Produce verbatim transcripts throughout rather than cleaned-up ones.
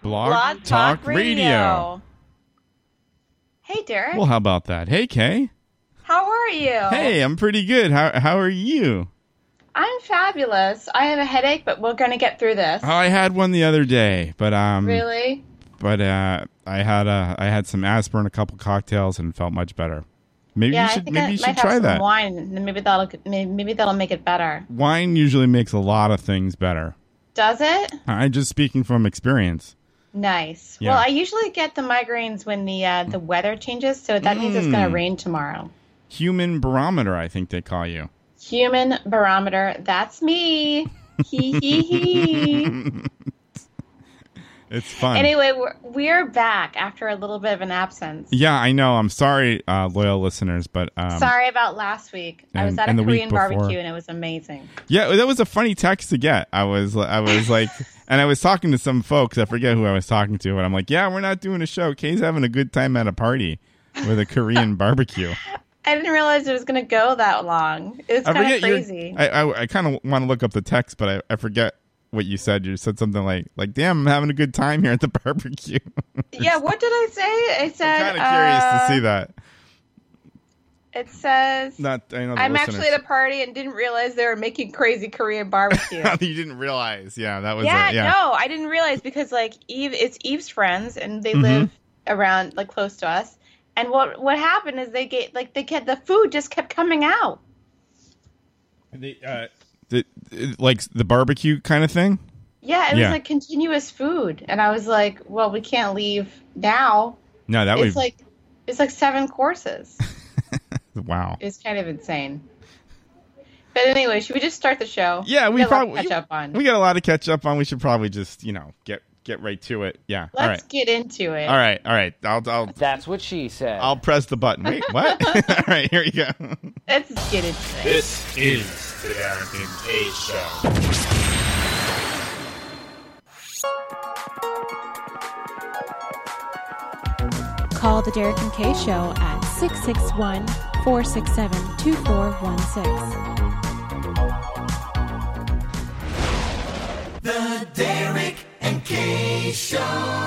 Blog, Blog Talk, Talk Radio. Radio. Hey, Derek. Well, how about that? Hey, Kay. How are you? Hey, I'm pretty good. How how are you? I'm fabulous. I have a headache, but we're going to get through this. Oh, I had one the other day, but um, Really? But uh, I had uh, I had some aspirin, a couple cocktails, and felt much better. Maybe yeah, you I should think maybe I you might should have try some that. wine, and maybe that'll maybe, maybe that'll make it better. Wine usually makes a lot of things better. Does it? I'm just speaking from experience. Nice. Yeah. Well, I usually get the migraines when the uh, the weather changes, so that means it's going to Mm. rain tomorrow. Human barometer, I think they call you. Human barometer. That's me. Hee hee hee. It's fun. Anyway, we're, we're back after a little bit of an absence. Yeah, I know. I'm sorry, uh, loyal listeners, but um, Sorry about last week. I was and- at a and the week Korean before. barbecue and it was amazing. yeah, that was a funny text to get. I was, I was like, and I was talking to some folks. I forget who I was talking to, and I'm like, yeah, we're not doing a show. Kay's having a good time at a party with a Korean barbecue. I didn't realize it was going to go that long. It was I kind of forget your- crazy. I, I, I kind of want to look up the text, but I, I forget what you said. You said something like, like, damn, I'm having a good time here at the barbecue. Yeah, what did I say? I said. I'm kind of curious uh, to see that. It says. Not, I know the I'm listeners. actually at a party and didn't realize they were making crazy Korean barbecue. You didn't realize. Yeah, that was yeah, it. Yeah, no, I didn't realize because like Eve, it's Eve's friends and they Mhm. live around like close to us. And what what happened is they get like they kept the food just kept coming out. The, uh, the, it- like the barbecue kind of thing. Yeah, it was Yeah. like continuous food, and I was like, "Well, we can't leave now." No, that it's was like it's like seven courses. wow. It's kind of insane. But anyway, should we just start the show? Yeah, we got a lot to probably catch up on. we got a lot to catch up on. We should probably just you know get get right to it. Yeah. Let's all right. get into it. All right. All right. I'll I'll That's what she said. I'll press the button. Wait, what? All right, here you go. Let's get into it. This is the Derek and Kay Show. Call the Derek and Kay Show at six six one, four six seven, two four one six. The Derek and Kay Show.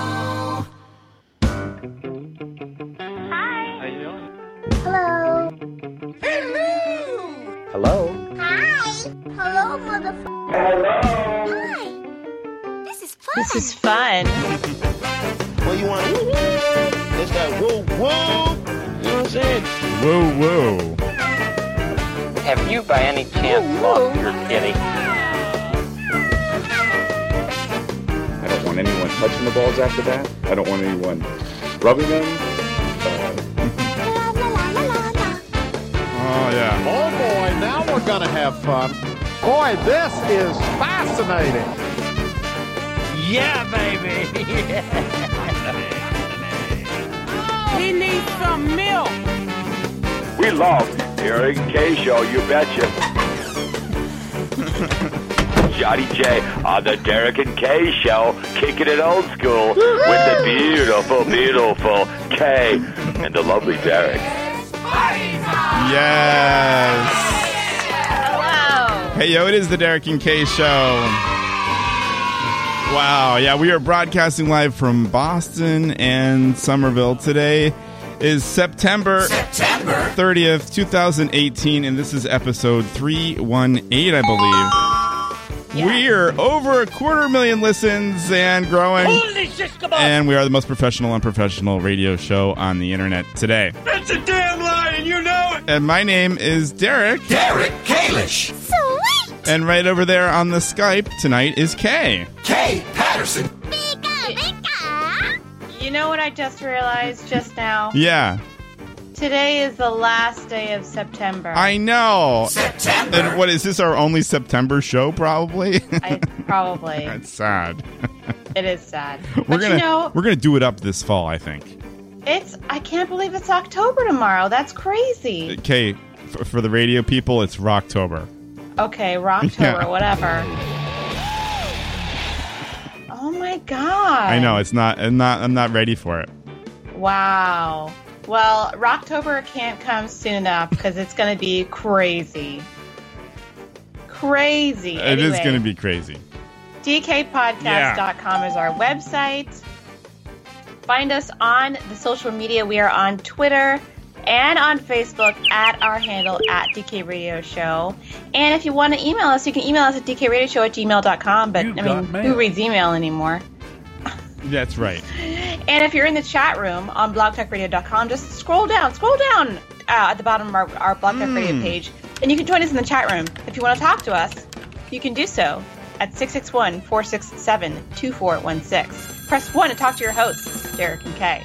Hi. How you doing? Hello. Hello. Hello? Hi. Hello, motherfucker. Hello. Hi. This is fun. This is fun. What you want? It's that woo woo. You know what I'm saying? Whoa, whoa. Have you by any chance lost your kitty? I don't want anyone touching the balls after that. I don't want anyone rubbing them. Uh, Oh yeah. Oh boy, now we're gonna have fun. Boy, this is fascinating. Yeah, baby! He needs some milk. We love the Derek and Kay Show, you betcha. Johnny J on the Derek and Kay Show, kicking it old school with the beautiful, beautiful Kay and the lovely Derek. Yes. Hello. Hey, yo, it is the Derek and Kay Show. Wow. Yeah, we are broadcasting live from Boston and Somerville. Today is September, September. thirtieth, twenty eighteen, and this is episode three eighteen, I believe. Yeah. We're over a quarter million listens and growing. Holy shit, come on! And we are the most professional, unprofessional radio show on the internet today. That's a damn lie, and you know it. And my name is Derek. Derek Kalish. Sweet. And right over there on the Skype tonight is Kay. Kay Patterson. Pika, pika. You know what I just realized just now? Yeah, Today is the last day of September. I know. September. And what is this, our only September show, probably? I probably. That's sad. It is sad. We're But gonna you know, we're gonna do it up this fall, I think. it's I can't believe it's October tomorrow. That's crazy. Kay, f- for the radio people, it's Rocktober. Okay, Rocktober, Yeah. whatever. Oh my god. I know it's not. I'm not. I'm not ready for it. Wow. Well, Rocktober can't come soon enough because it's going to be crazy. Crazy. It is Anyway, going to be crazy. D K podcast dot com is our website. Find us on the social media. We are on Twitter and on Facebook at our handle at D K Radio Show. And if you want to email us, you can email us at d k radio show at gmail dot com. But, You've I mean, who reads email anymore? That's right. And if you're in the chat room on blog talk radio dot com, just scroll down, scroll down uh, at the bottom of our, our Blog Talk Mm. Radio page, and you can join us in the chat room. If you want to talk to us, you can do so at six six one, four six seven, two four one six. Press one to talk to your hosts, Derek and Kay.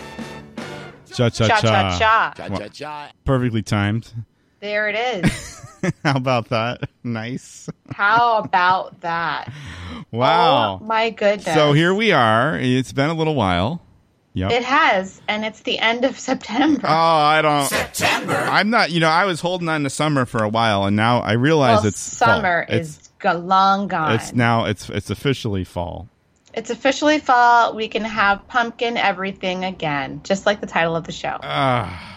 Cha cha Cha, cha. cha, cha. Well, perfectly timed. There it is. How about that? Nice. How about that? Wow. Oh, my goodness. So here we are. It's been a little while. Yep. It has, and it's the end of September. Oh, I don't. September. I'm not. You know, I was holding on to summer for a while, and now I realize well, it's summer fall. is it's, go- long gone. It's now. It's it's officially fall. It's officially fall. We can have pumpkin everything again, just like the title of the show. Ah.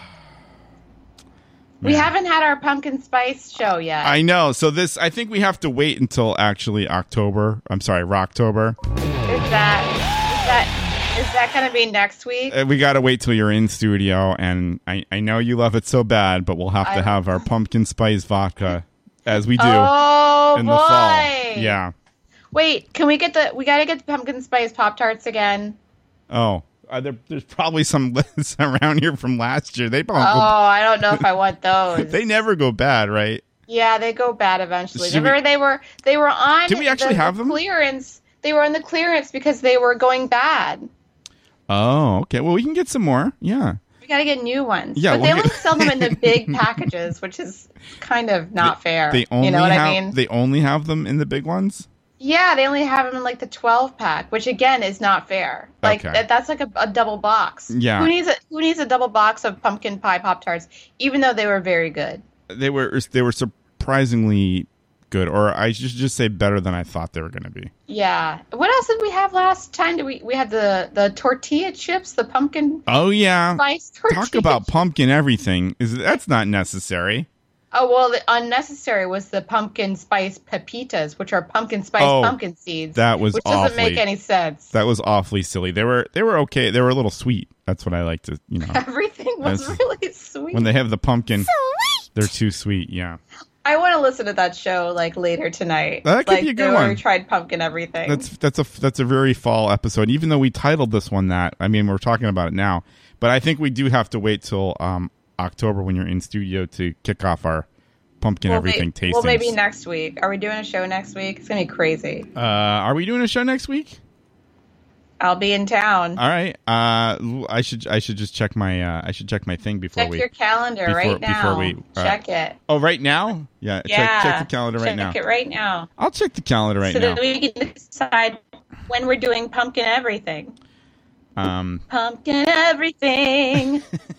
We haven't had our pumpkin spice show yet. I know. So this, I think we have to wait until actually October. I'm sorry, Rocktober. Is that is that is that going to be next week? Uh, We got to wait till you're in studio, and I, I know you love it so bad, but we'll have to I- have our pumpkin spice vodka as we do Oh, in the boy. fall. Yeah. Wait, can we get the? We got to get the pumpkin spice Pop Tarts again. Oh, uh, there, there's probably some lists around here from last year. They Oh, don't. Go, I don't know if I want those. they never go bad, right? Yeah, they go bad eventually. Should Remember, we- they were they were on. Did we actually the, have the them? Clearance. They were on the clearance because they were going bad. Oh, okay. Well, we can get some more. Yeah. We got to get new ones. Yeah, but we'll they get- only sell them in the big packages, which is kind of not fair. They only you know what have. I mean? They only have them in the big ones. Yeah, they only have them in like the twelve pack, which again is not fair. Like Okay. that, that's like a, a double box. Yeah. Who needs a Who needs a double box of pumpkin pie Pop Tarts? Even though they were very good. They were. They were surprisingly good, or I should just say better than I thought they were going to be. Yeah. What else did we have last time? Did we we had the the tortilla chips, the pumpkin Oh yeah. spice tortilla. Talk about pumpkin everything. Is that's not necessary. Oh well, the unnecessary was the pumpkin spice pepitas, which are pumpkin spice Oh, pumpkin seeds. that was which doesn't awfully- make any sense. That was awfully silly. They were. They were okay. They were a little sweet. That's what I like to. You know. Everything was That's- really sweet. When they have the pumpkin, they're too sweet. Yeah. I want to listen to that show like later tonight. That could like, be a good where one. We tried pumpkin everything. That's that's a that's a very fall episode. Even though we titled this one that, I mean, we're talking about it now, but I think we do have to wait till um, October when you're in studio to kick off our pumpkin Well, everything may- tasting. Well, maybe next week. Are we doing a show next week? It's gonna be crazy. Uh, are we doing a show next week? I'll be in town. All right. Uh, I should I should just check my uh, I should check my thing before Check we your calendar before, right now. Before we uh, check it. Oh, right now? Yeah. Yeah. Check, check the calendar right check now. Check it right now. I'll check the calendar right so now. that we can decide when we're doing pumpkin everything. Um, Pumpkin everything.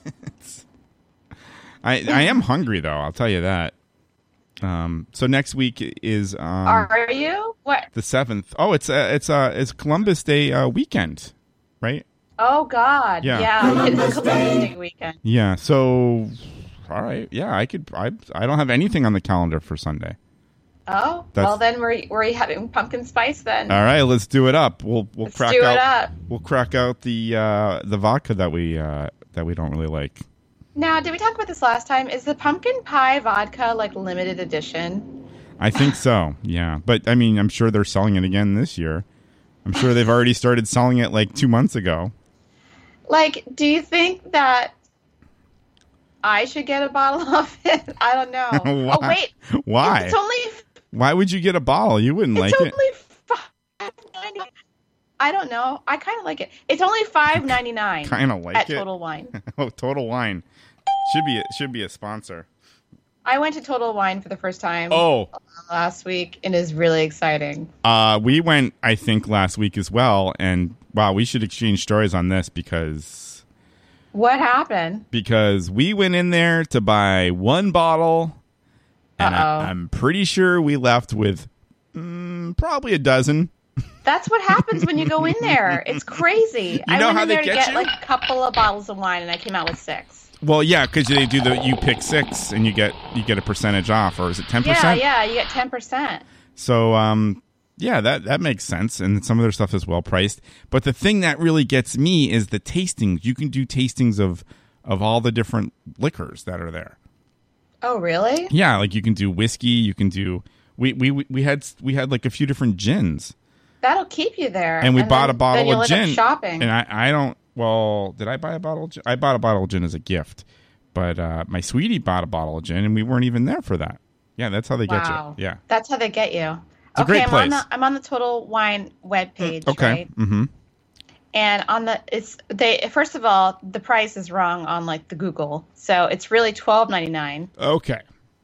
I I am hungry though. I'll tell you that. Um, so next week is um Are you? What? the seventh. Oh, it's uh, it's uh it's Columbus Day uh, weekend, right? Oh God. Yeah. Yeah. It's Columbus Day weekend. Yeah. So, all right. Yeah, I could. I I don't have anything on the calendar for Sunday. Oh, That's- well then we're we're having pumpkin spice then. All right, let's do it up. We'll we'll Let's crack do it out. up. We'll crack out the uh, the vodka that we uh, that we don't really like. Now, did we talk about this last time? Is the pumpkin pie vodka like limited edition? I think so. Yeah, but I mean, I'm sure they're selling it again this year. I'm sure they've already started selling it like two months ago. Like, do you think that I should get a bottle of it? I don't know. Why? Oh wait, Why? It's only Why would you get a bottle? You wouldn't it's like only it. five ninety. I don't know. I kind of like it. It's only five ninety nine. Kinda like at it. Total Wine. Oh, Total Wine should be should be a sponsor. I went to Total Wine for the first time. Oh. last week. It is really exciting. Uh, we went, I think, last week as well, and wow, we should exchange stories on this because What happened? because we went in there to buy one bottle, and I, Uh-oh. I'm pretty sure we left with mm, probably a dozen. That's what happens when you go in there. It's crazy. I know went how in they there to get get you? like a couple of bottles of wine, and I came out with six. Well, yeah, because they do the you pick six and you get you get a percentage off, or is it ten Yeah, percent? yeah, you get ten percent. So, um, Yeah, that, that makes sense. And some of their stuff is well priced. But the thing that really gets me is the tastings. You can do tastings of, of all the different liquors that are there. Oh, really? Yeah, like you can do whiskey. You can do we we we had we had like a few different gins. That'll keep you there. And we and bought then, a bottle then you'll of end up gin. shopping. And I, I don't. Well, did I buy a bottle of gin? I bought a bottle of gin as a gift. But uh, my sweetie bought a bottle of gin, and we weren't even there for that. Yeah, that's how they Wow. get you. Yeah. That's how they get you. It's a okay, great I'm place. on the I'm on the Total Wine webpage, Okay. right? Mm-hmm. And on the it's they first of all, the price is wrong on like the Google. So it's really twelve ninety-nine. Okay.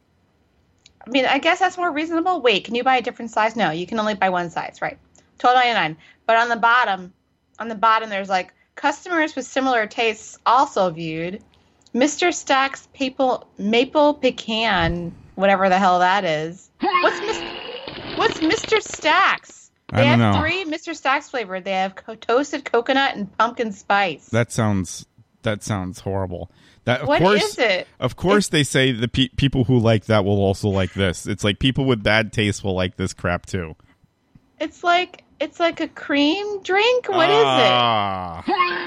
I mean, I guess that's more reasonable. Wait, can you buy a different size? No, you can only buy one size, right? twelve ninety-nine. But on the bottom, on the bottom there's like customers with similar tastes also viewed. Mister Stack's Maple Maple Pecan, whatever the hell that is. What's Mister What's Mister Stack's? They I don't have know. three Mister Stack's flavored. They have co- toasted coconut and pumpkin spice. That sounds that sounds horrible. That of What course, is it? Of course, they say the pe- people who like that will also like this. It's like people with bad taste will like this crap too. It's like it's like a cream drink. What is Ah.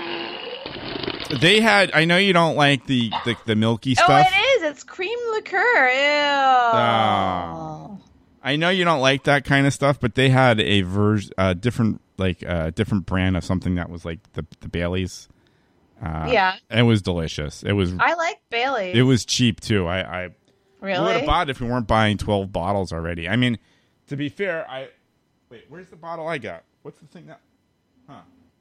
They had. I know you don't like the the, the milky it? stuff. Oh, it is. It's cream liqueur. Ew. Oh. I know you don't like that kind of stuff, but they had a version, uh, different like uh, different brand of something that was like the the Baileys. Uh, Yeah. it was delicious. It was. I like Bailey's. It was cheap too. I, I Really? we would have bought it if we weren't buying twelve bottles already. I mean, to be fair, I wait. Where's the bottle I got? What's the thing that? Huh?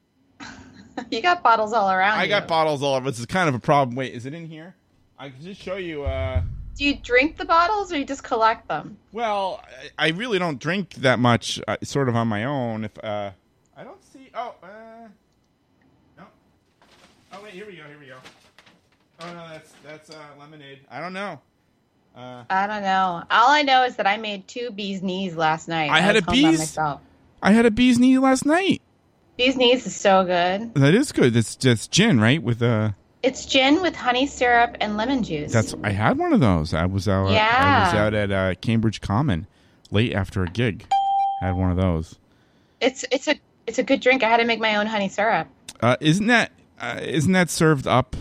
You got bottles all around. I you. got bottles all over. This is kind of a problem. Wait, is it in here? I can just show you. Uh, Do you drink the bottles or you just collect them? well, I, I really don't drink that much. Uh, sort of on my own. If uh, I don't see. Oh, uh, no. Oh wait, here we go. Here we go. Oh no, that's that's uh, lemonade. I don't know. Uh, I don't know. All I know is that I made two bees knees last night. I had was a home by bees- myself. I had a bee's knee last night. Bees knees is so good. That is good. That's just gin, right? With uh It's gin with honey syrup and lemon juice. that's I had one of those. I was out. I Yeah. was out at uh, Cambridge Common late after a gig. Had one of those. It's it's a it's a good drink. I had to make my own honey syrup. Uh, isn't that uh, isn't that served up?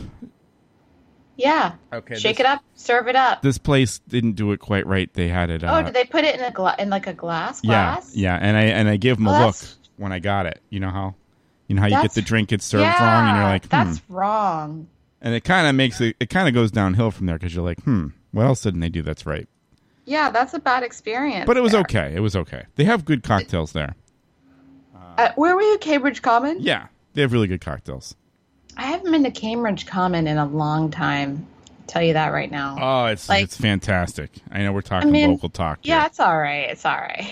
Yeah. Okay, Shake this- it up, serve it up. This place didn't do it quite right. They had it. Uh, oh, did they put it in a gla- in like a glass yeah, glass? yeah. And I and I gave them Oh, a look that's- when I got it. You know how, you know how you get That's- the drink, it's served yeah, wrong, and you're like, hmm. that's wrong. And it kind of makes it. It kind of goes downhill from there because you're like, hmm. What else didn't they do that's right? Yeah, that's a bad experience. But it was there. okay. It was okay. They have good cocktails there. Uh, where were you, Cambridge Common? Yeah, they have really good cocktails. I haven't been to Cambridge Common in a long time. I'll tell you that right now. Oh, it's Like- it's fantastic. I know we're talking I mean, local talk. Yeah, it's all right. It's all right.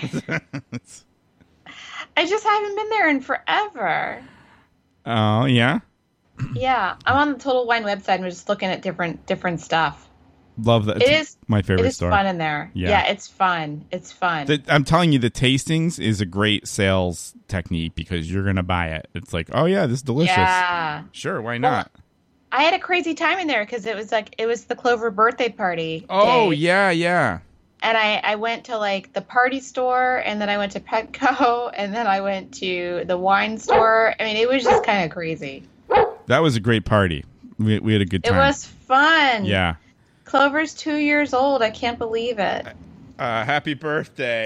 I just haven't been there in forever. Oh yeah, Yeah, I'm on the Total Wine website and we're just looking at different different stuff. love that. It It's is my favorite It is store. fun in there. Yeah. Yeah, it's fun. It's fun. The- I'm telling you, the tastings is a great sales technique because you're gonna buy it. It's like, oh yeah, this is delicious. Yeah. Sure, why not? I had a crazy time in there because it was like it was the Clover birthday party. Oh day. yeah, yeah. And I, I went to like the party store and then I went to Petco and then I went to the wine store. I mean, it was just kind of crazy. That was a great party. We we had a good It time. was fun. Yeah. Clover's two years old. I can't believe it. Uh, happy birthday,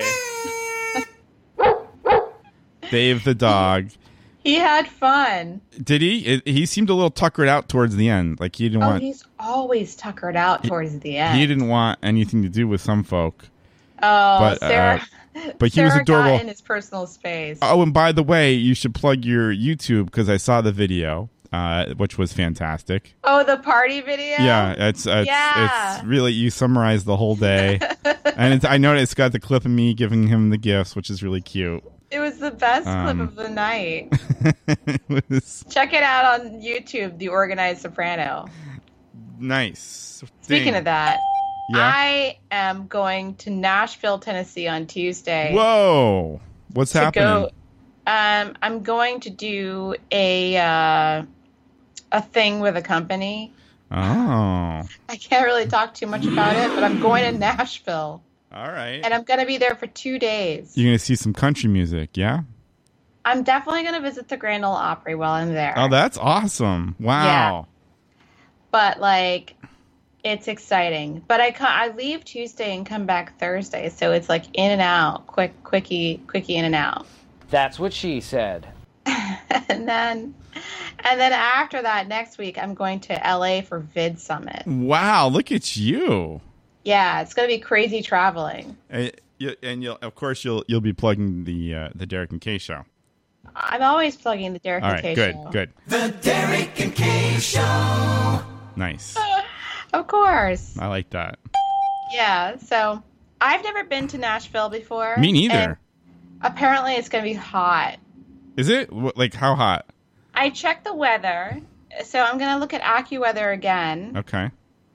Dave the dog. He had fun. Did he? It, he seemed a little tuckered out towards the end. Like he didn't Oh, want. he's always tuckered out towards the end. He didn't want anything to do with some folk. Oh, but, Sarah. uh, but he was Sarah adorable. got in his personal space. Oh, and by the way, you should plug your YouTube because I saw the video, uh, which was fantastic. Oh, the party video? Yeah, it's it's, Yeah. it's really you summarized the whole day, and it's, I noticed it's got the clip of me giving him the gifts, which is really cute. It was the best Um, clip of the night. It was Check it out on YouTube, The Organized Soprano. nice. Speaking Ding. of that, Yeah. I am going to Nashville, Tennessee on Tuesday. Whoa, what's to happening? Go, um, I'm going to do a uh, a thing with a company. Oh, I can't really talk too much about it, but I'm going to Nashville. All right. And I'm going to be there for two days. You're going to see some country music, yeah? I'm definitely going to visit the Grand Ole Opry while I'm there. Oh, that's awesome. Wow. Yeah. But, like, it's exciting. But I co- I leave Tuesday and come back Thursday, so it's, like, in and out. Quick, quickie, quickie in and out. That's what she said. and then... And then after that, next week, I'm going to L A for Vid Summit. Wow, look at you. Yeah, it's going to be crazy traveling. And, you, and you'll, of course, you'll you'll be plugging the uh, the Derek and Kay Show. I'm always plugging the Derek All and right, Kay good, Show. good. The Derek and Kay Show. Nice. Of course. I like that. Yeah, so I've never been to Nashville before. Me neither. And apparently, it's going to be hot. Is it? What, like, how hot? I checked the weather, so I'm going to look at AccuWeather again. Okay.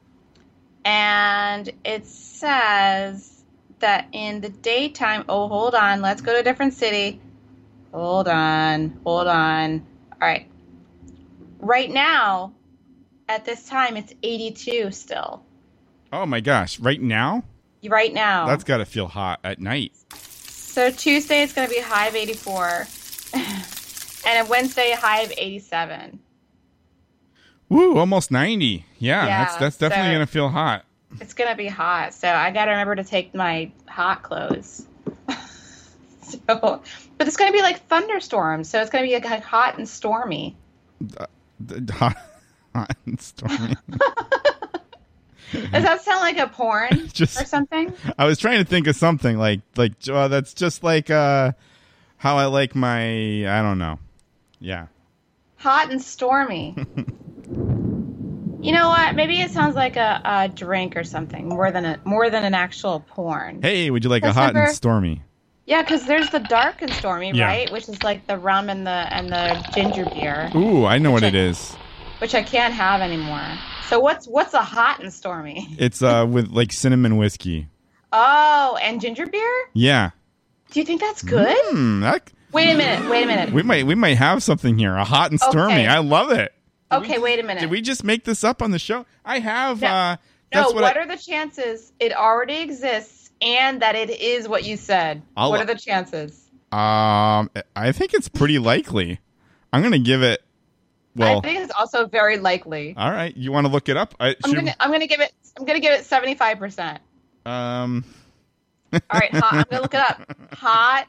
And it says that in the daytime... Oh, hold on. Let's go to a different city. Hold on. Hold on. All right. Right now, at this time, it's eighty-two still. Oh, my gosh. Right now? Right now. That's got to feel hot at night. So Tuesday, it's going to be a high of eighty-four. And a Wednesday, a high of eighty-seven. Woo, almost ninety. Yeah, Yeah, that's that's definitely so- going to feel hot. It's going to be hot, so I got to remember to take my hot clothes. so, but it's going to be like thunderstorms, so it's going to be like hot and stormy. Uh, d- hot, hot and stormy. Does that sound like a porn Just- or something? I was trying to think of something like like uh, that's just like uh, how I like my I don't know. Yeah. Hot and stormy. You know what? Maybe it sounds like a, a drink or something more than a more than an actual porn. Hey, would you like a That's hot never- and stormy? Yeah, because there's the dark and stormy, Yeah. right? Which is like the rum and the and the ginger beer, Ooh, I know what it is. which I can't have anymore. So what's what's a hot and stormy? It's uh with like cinnamon whiskey. Oh, and ginger beer? Yeah. Do you think that's good? Hmm, that, Wait a minute. Wait a minute. we might we might have something here. A hot and stormy. Okay. I love it. Okay, wait a minute. Did we just make this up on the show? I have. No. uh no, that's what, what, I, are the chances it already exists and that it is what you said? I'll- what are the chances? Um, I think it's pretty likely. I'm gonna give it. Well, I think it's also very likely. all right. You want to look it up? I, I'm should- gonna I'm gonna give it I'm gonna give it seventy-five percent. Um. All right, hot. I'm gonna look it up. Hot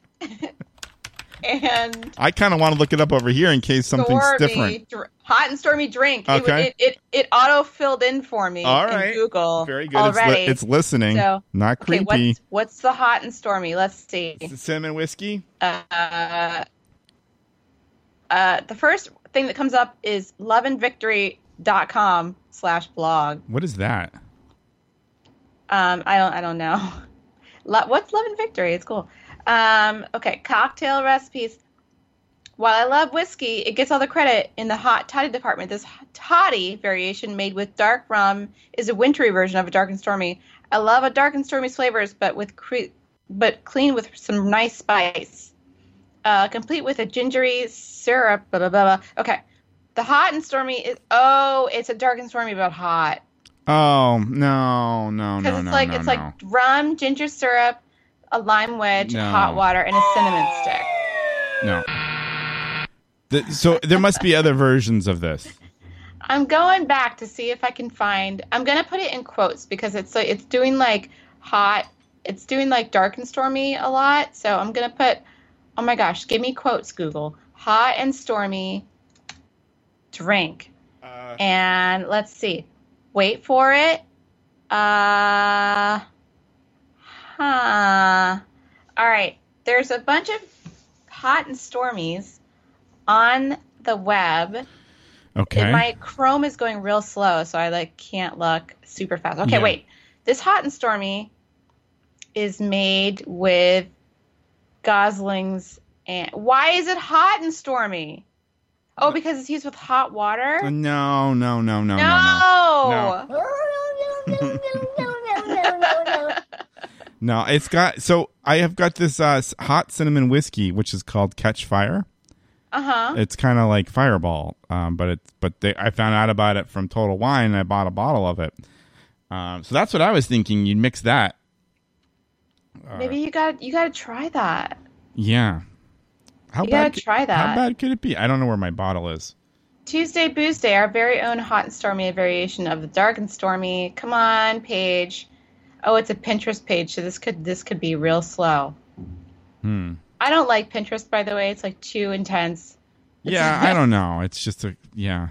and I kind of want to look it up over here in case something's stormy, different. dr- hot and stormy drink. It, Okay. it, it it auto filled in for me. All in right. Google. Very good. It's, li- Already. it's listening. So, Not okay, creepy. what's what's the hot and stormy? Let's see. Cinnamon whiskey. Uh, uh, the first thing that comes up is loveandvictory.com slash blog. What is that? Um, I don't I don't know. Lo- What's Love and Victory? It's cool. Um, okay, cocktail recipes. While I love whiskey, it gets all the credit in the hot toddy department. This toddy variation made with dark rum is a wintry version of a dark and stormy. I love a dark and stormy flavors, but with cre- but clean with some nice spice. Uh, complete with a gingery syrup. Blah blah blah. blah. Okay, the hot and stormy is oh, it's a dark and stormy but hot. Oh no, no, Because no, it's no, like no, it's no. like rum, ginger syrup, a lime wedge, No. hot water, and a cinnamon stick. no. The, so there must be other versions of this. I'm going back to see if I can find. I'm gonna put it in quotes because it's like it's doing like hot. It's doing like dark and stormy a lot. So I'm gonna put. Oh my gosh! Give me quotes, Google. Hot and stormy drink. Uh, And let's see. Wait for it. Uh, huh. All right. There's a bunch of hot and stormies on the web. Okay. And my Chrome is going real slow, so I like can't look super fast. Okay, Yeah. wait. This hot and stormy is made with Gosling's and why is it hot and stormy? Oh, because it's used with hot water? no, no, no, no, no, No. no. No, it's got. So I have got this uh, s- hot cinnamon whiskey, which is called Catch Fire. Uh-huh. It's kind of like Fireball, um, but it's but they, I found out about it from Total Wine, and I bought a bottle of it. Um, so that's what I was thinking. You'd mix that. Maybe you got you got to try that. Yeah. How you bad? gotta try that. How bad could it be? I don't know where my bottle is. Tuesday Booze Day, our very own hot and stormy variation of the dark and stormy. Come on, page. Oh, it's a Pinterest page, so this could this could be real slow. Hmm. I don't like Pinterest, by the way. It's like too intense. It's Yeah, I don't know. It's just a yeah.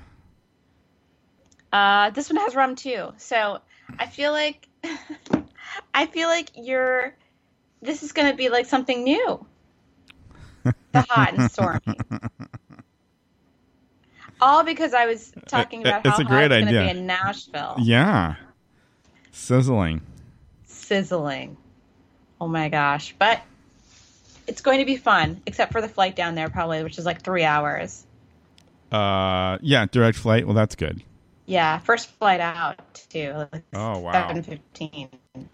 Uh, this one has rum too, so I feel like I feel like you're. This is going to be like something new. The hot and stormy. All because I was talking about It's how a great hot it's going to idea. be in Nashville. Yeah. Sizzling. Sizzling. Oh my gosh. But it's going to be fun, except for the flight down there probably, which is like three hours. Uh, yeah, direct flight. Well, that's good. Yeah, first flight out too. Like Oh, wow. seven fifteen.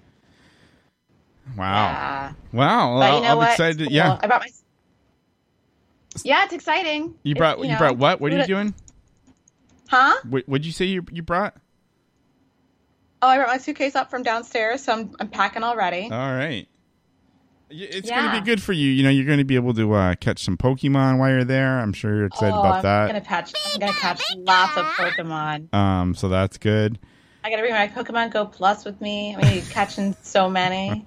Wow. Yeah. Wow. But Well, you know I'm what? excited. It's Yeah. cool. I brought my. Yeah, it's exciting. You It- brought you, know, brought what? What are you food- doing? Huh? What what'd you say you you brought? Oh, I brought my suitcase up from downstairs, so I'm I'm packing already. All right. Y- It's Yeah. going to be good for you. You know, you're going to be able to uh, catch some Pokemon while you're there. I'm sure you're excited oh, about I'm that. gonna catch. I'm gonna catch lots of Pokemon. Um, so that's good. I gotta bring my Pokemon Go Plus with me. I'm gonna be catching so many.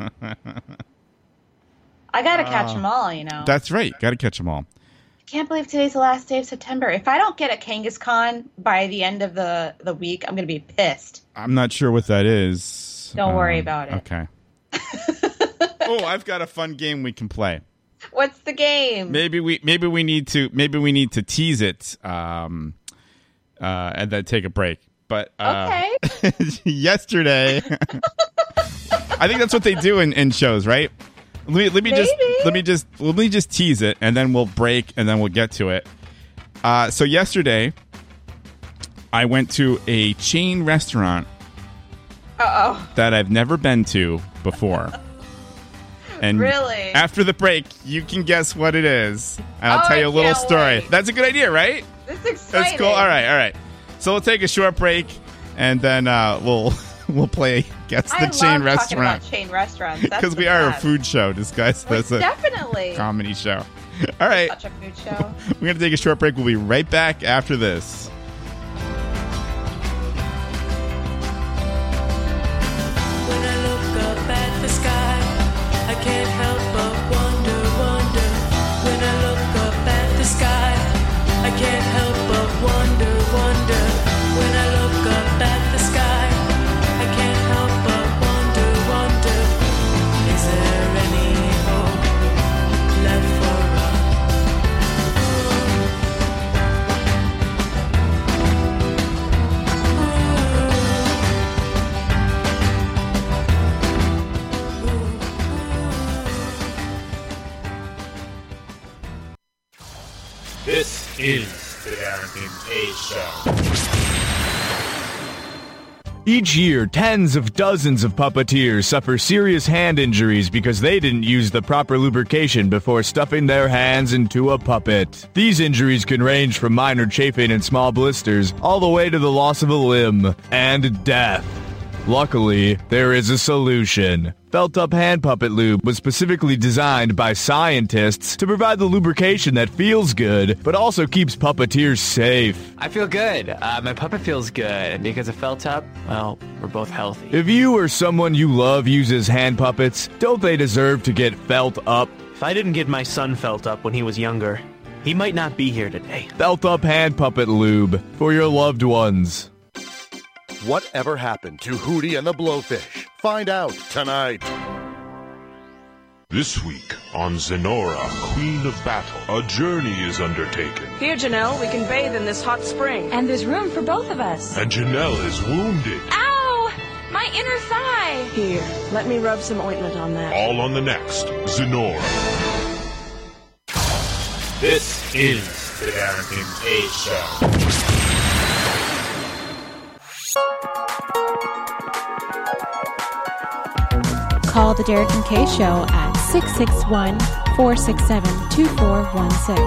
I gotta catch Uh, them all, you know. That's right. Got to catch them all. I can't believe today's the last day of September. If I don't get a Kangaskhan by the end of the, the week, I'm gonna be pissed. I'm not sure what that is. Don't worry Um, about it. Okay. Oh, I've got a fun game we can play. What's the game? Maybe we maybe we need to maybe we need to tease it, um, uh, and then take a break. But uh, Okay. yesterday, I think that's what they do in, in shows, right? Let me, let me just Maybe. let me just let me just tease it, and then we'll break, and then we'll get to it. Uh, so yesterday, I went to a chain restaurant Uh oh. that I've never been to before. And Really? after the break, you can guess what it is. And I'll Oh, tell I you a little can't story. wait. That's a good idea, right? This is exciting. That's cool. All right, all right. So we'll take a short break, and then uh, we'll we'll play Guess the I Chain love Restaurant. talking about chain restaurants. That's Because we the are a best. food show disguised as a Definitely. comedy show. All right. Such a food show. We're going to take a short break. We'll be right back after this. When I look up at the sky, I can't help but wonder, wonder. When I look up at the sky, I can't help but wonder, wonder. When I look up at the sky, I can't help but wonder, wonder. Is there any hope left for This is the Darrington K Show. Each year, tens of dozens of puppeteers suffer serious hand injuries because they didn't use the proper lubrication before stuffing their hands into a puppet. These injuries can range from minor chafing and small blisters all the way to the loss of a limb and death. Luckily, there is a solution. Felt-Up Hand Puppet Lube was specifically designed by scientists to provide the lubrication that feels good, but also keeps puppeteers safe. I feel good. Uh, my puppet feels good. And because of Felt Up, well, we're both healthy. If you or someone you love uses hand puppets, don't they deserve to get felt up? If I didn't get my son felt up when he was younger, he might not be here today. Felt-Up Hand Puppet Lube for your loved ones. Whatever happened to Hootie and the Blowfish? Find out tonight. This week on Zenora, Queen of Battle, a journey is undertaken. Here, Janelle, we can bathe in this hot spring. And there's room for both of us. And Janelle is wounded. Ow! My inner thigh! Here, let me rub some ointment on that. All on the next Zenora. This is the Darrington K Show. Call the Derek and Kay Show at six six one, four six seven, two four one six.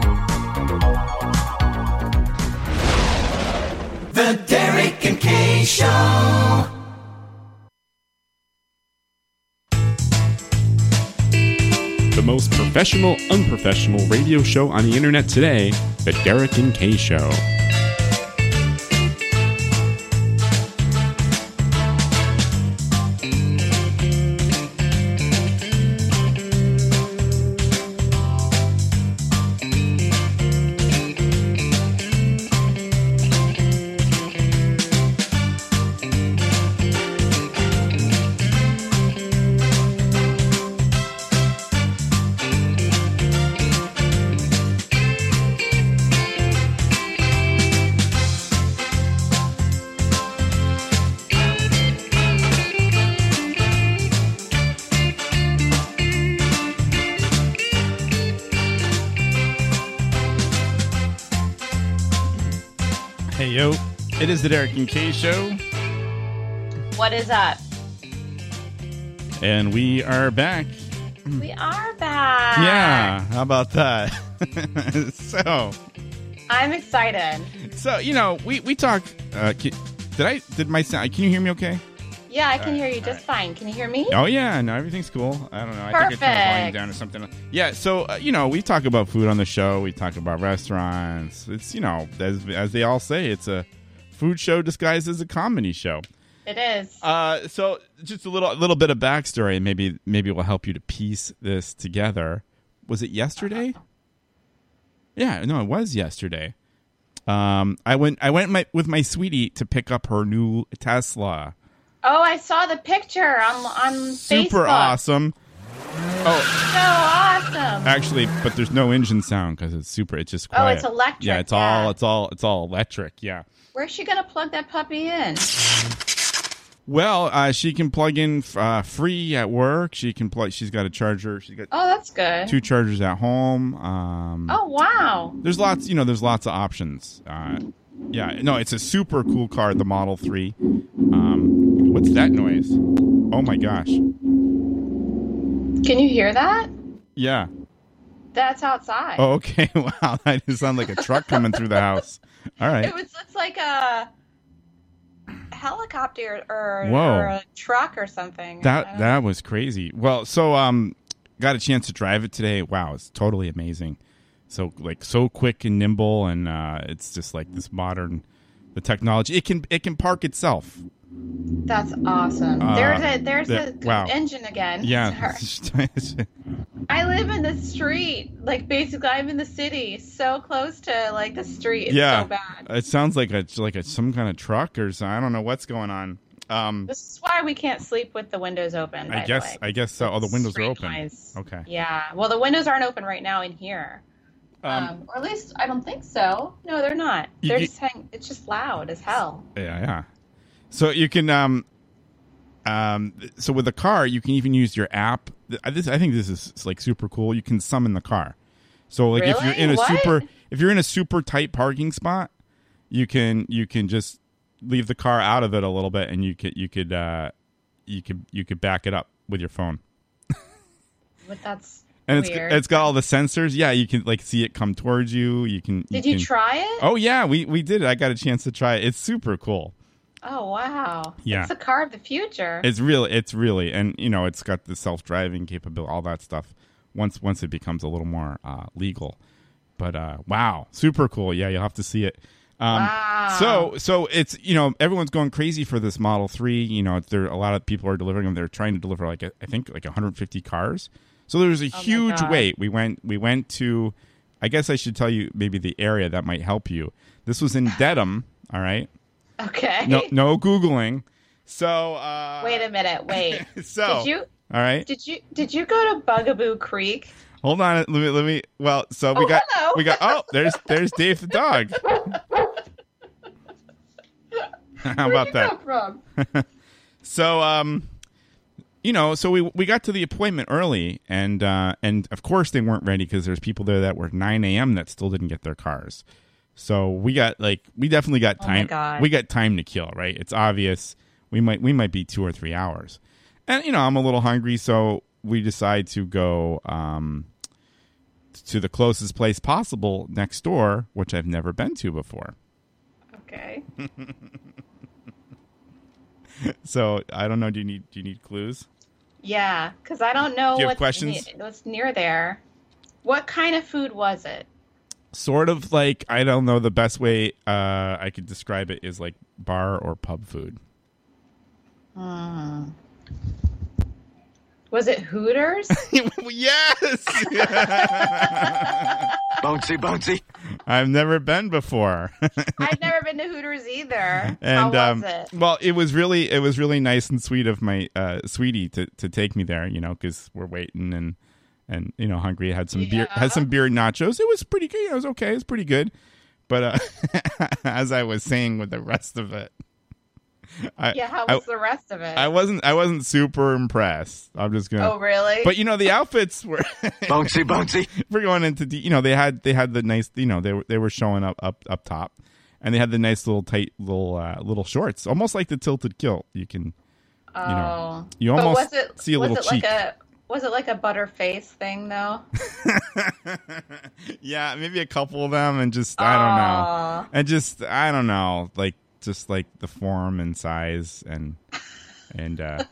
The Derek and Kay Show. professional, unprofessional radio show on the internet today, The Derek and Kay Show. Yo, it is the Derek and Kay Show. What is up? And we are back. We are back. Yeah, how about that? So, I'm excited. So, you know, we, we talked. Uh, did I, did my sound, can you hear me okay? Yeah, I can All hear right, you just right. fine. Can you hear me? Oh, yeah, no, everything's cool. I don't know. I Perfect. think I turned the volume down or something. Yeah, so, uh, you know, we talk about food on the show. We talk about restaurants. It's, you know, as, as they all say, it's a food show disguised as a comedy show. It is. Uh, so just a little little bit of backstory. Maybe maybe will help you to piece this together. Was it yesterday? Yeah, no, it was yesterday. Um, I went I went my, with my sweetie to pick up her new Tesla. Oh, I saw the picture on on Facebook. Super awesome. Oh, so awesome. Actually, but there's no engine sound because it's super. It's just quiet. Oh, it's electric. Yeah, it's yeah. all it's all it's all electric. Yeah. Where's she gonna plug that puppy in? Well, uh, she can plug in uh, free at work. She can plug. She's got a charger. She's got oh, that's good. Two chargers at home. Um, oh, wow. There's lots. You know, there's lots of options. Uh, yeah, no, it's a super cool car, the Model three. Um, what's that noise? Oh my gosh! Can you hear that? Yeah. That's outside. Oh, okay. Wow, that just sounds like a truck coming through the house. All right. It was. It's like a helicopter or, Whoa. or a truck or something. That that was crazy. Well, so um, got a chance to drive it today. Wow, it's totally amazing. So like so quick and nimble, and uh, it's just like this modern, the technology. It can it can park itself. That's awesome. Uh, there's a there's the, a wow. engine again. Yeah. I live in the street, like basically I'm in the city, so close to like the street. It's yeah. so bad. It sounds like a like a some kind of truck or something. I don't know what's going on. Um, this is why we can't sleep with the windows open. By I guess the way. I guess so. Oh, the windows are open. Noise. Okay. Yeah. Well, the windows aren't open right now in here. Um, Um, or at least I don't think so. No, they're not. You- They're you- just hang- it's just loud as hell. Yeah, yeah. So you can, um, um, so with the car, you can even use your app. Th- This, I think this is like super cool. You can summon the car. So like if you're Really? in a What? super, if you're in a super tight parking spot, you can you can just leave the car out of it a little bit, and you could you could uh, you could you could back it up with your phone. But that's And it's weird. it's got all the sensors. Yeah, you can like see it come towards you. You can. Did you can- try it? Oh yeah, we we did it. I got a chance to try it. It's super cool. Oh wow! Yeah. It's the car of the future. It's really, it's really, and you know, it's got the self-driving capability, all that stuff. Once, once it becomes a little more uh, legal, but uh, wow, super cool. Yeah, you'll have to see it. Um, Wow. So, so it's you know, everyone's going crazy for this Model three. You know, there a lot of people are delivering them. They're trying to deliver like a, I think like one hundred fifty cars. So there was a Oh my huge God. wait. We went, we went to. I guess I should tell you maybe the area that might help you. This was in Dedham. All right. Okay. No, no Googling. So, uh, Wait a minute. Wait. so, did you? all right. Did you? Did you go to Bugaboo Creek? Hold on. Let me, let me, well, so we Oh, got, hello. we got, oh, there's, there's Dave the dog. How about Where'd that? you come from? So, um, you know, so we, we got to the appointment early, and, uh, and of course they weren't ready because there's people there that were nine a.m. that still didn't get their cars. So we got like, we definitely got Oh my time. God. We got time to kill, right? It's obvious. We might, we might be two or three hours. And, you know, I'm a little hungry, so we decide to go, um, to the closest place possible next door, which I've never been to before. Okay. So I don't know. Do you need do you need clues? Yeah, because I don't know Do you have what's, questions? ne- what's near there. What kind of food was it? Sort of like, I don't know, the best way uh, I could describe it is like bar or pub food. Hmm. Was it Hooters? Yes! Bouncy, bouncy. I've never been before. I've never been to Hooters either. And How was um, it? well, it was really it was really nice and sweet of my uh, sweetie to, to take me there, you know, because we're waiting and and you know hungry. Had some beer, had some beer and nachos. It was pretty good. It was okay. It was pretty good. But uh, as I was saying with the rest of it, I, yeah, how was I, the rest of it? I wasn't I wasn't super impressed. I'm just gonna. Oh, really? But you know the outfits were bouncy, bouncy. We're going into the, you know they had they had the nice, you know they were they were showing up up up top, and they had the nice little tight little uh, little shorts, almost like the Tilted Kilt. You can, oh. you know, you But almost was it, see a was little it cheek. Like a, was it like a Butterface thing though? Yeah, maybe a couple of them, and just I don't know, and just I don't know, like. Just like the form and size and and uh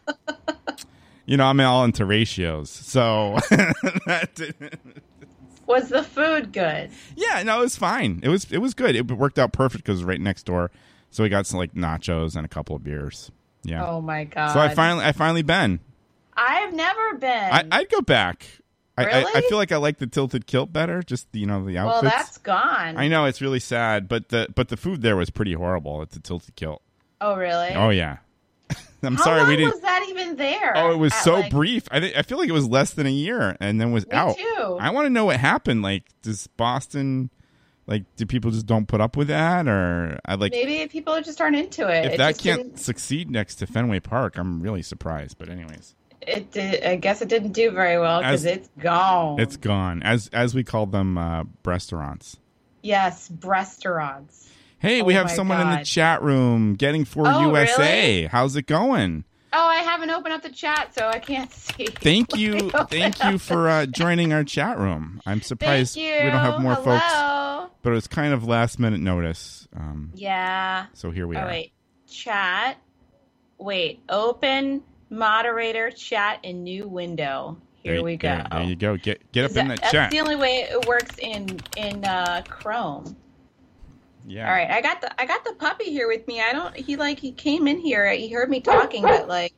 you know I'm all into ratios, so that didn't... Was the food good? Yeah, no, it was fine. It was it was good. It worked out perfect because it was right next door, so we got some like nachos and a couple of beers. Yeah. Oh my god. So I finally I finally been. I've never been. I, I'd go back. Really? I, I, I feel like I like the Tilted Kilt better. Just you know the outfits. Well, that's gone. I know it's really sad, but the but the food there was pretty horrible at the Tilted Kilt. Oh really? Oh yeah. I'm How sorry long we didn't. was that even there? Oh, it was At, so like... brief. I think I feel like it was less than a year, and then was Me out. too. I want to know what happened. Like, does Boston, like, do people just don't put up with that, or I like? Maybe people just aren't into it. If it that just can't didn't... succeed next to Fenway Park, I'm really surprised. But anyways, it did. I guess it didn't do very well because As- it's gone. it's gone. As as we called them, uh, restaurants. Yes, restaurants. Hey, Oh we have my someone in the God. chat room getting for Oh, U S A. really? How's it going? Oh, I haven't opened up the chat, so I can't see. Thank you, thank you for uh, joining our chat room. I'm surprised Thank you. we don't have more Hello. folks, but it was kind of last minute notice. Um, Yeah. So here we oh, are. wait. Chat. Wait. Open moderator chat in new window. Here There- we go. There, there you go. Get get up Is in that- that that's chat. the only way it works in in uh, Chrome. Yeah. All right, I got the I got the puppy here with me. I don't. He like he came in here. He heard me talking, but like,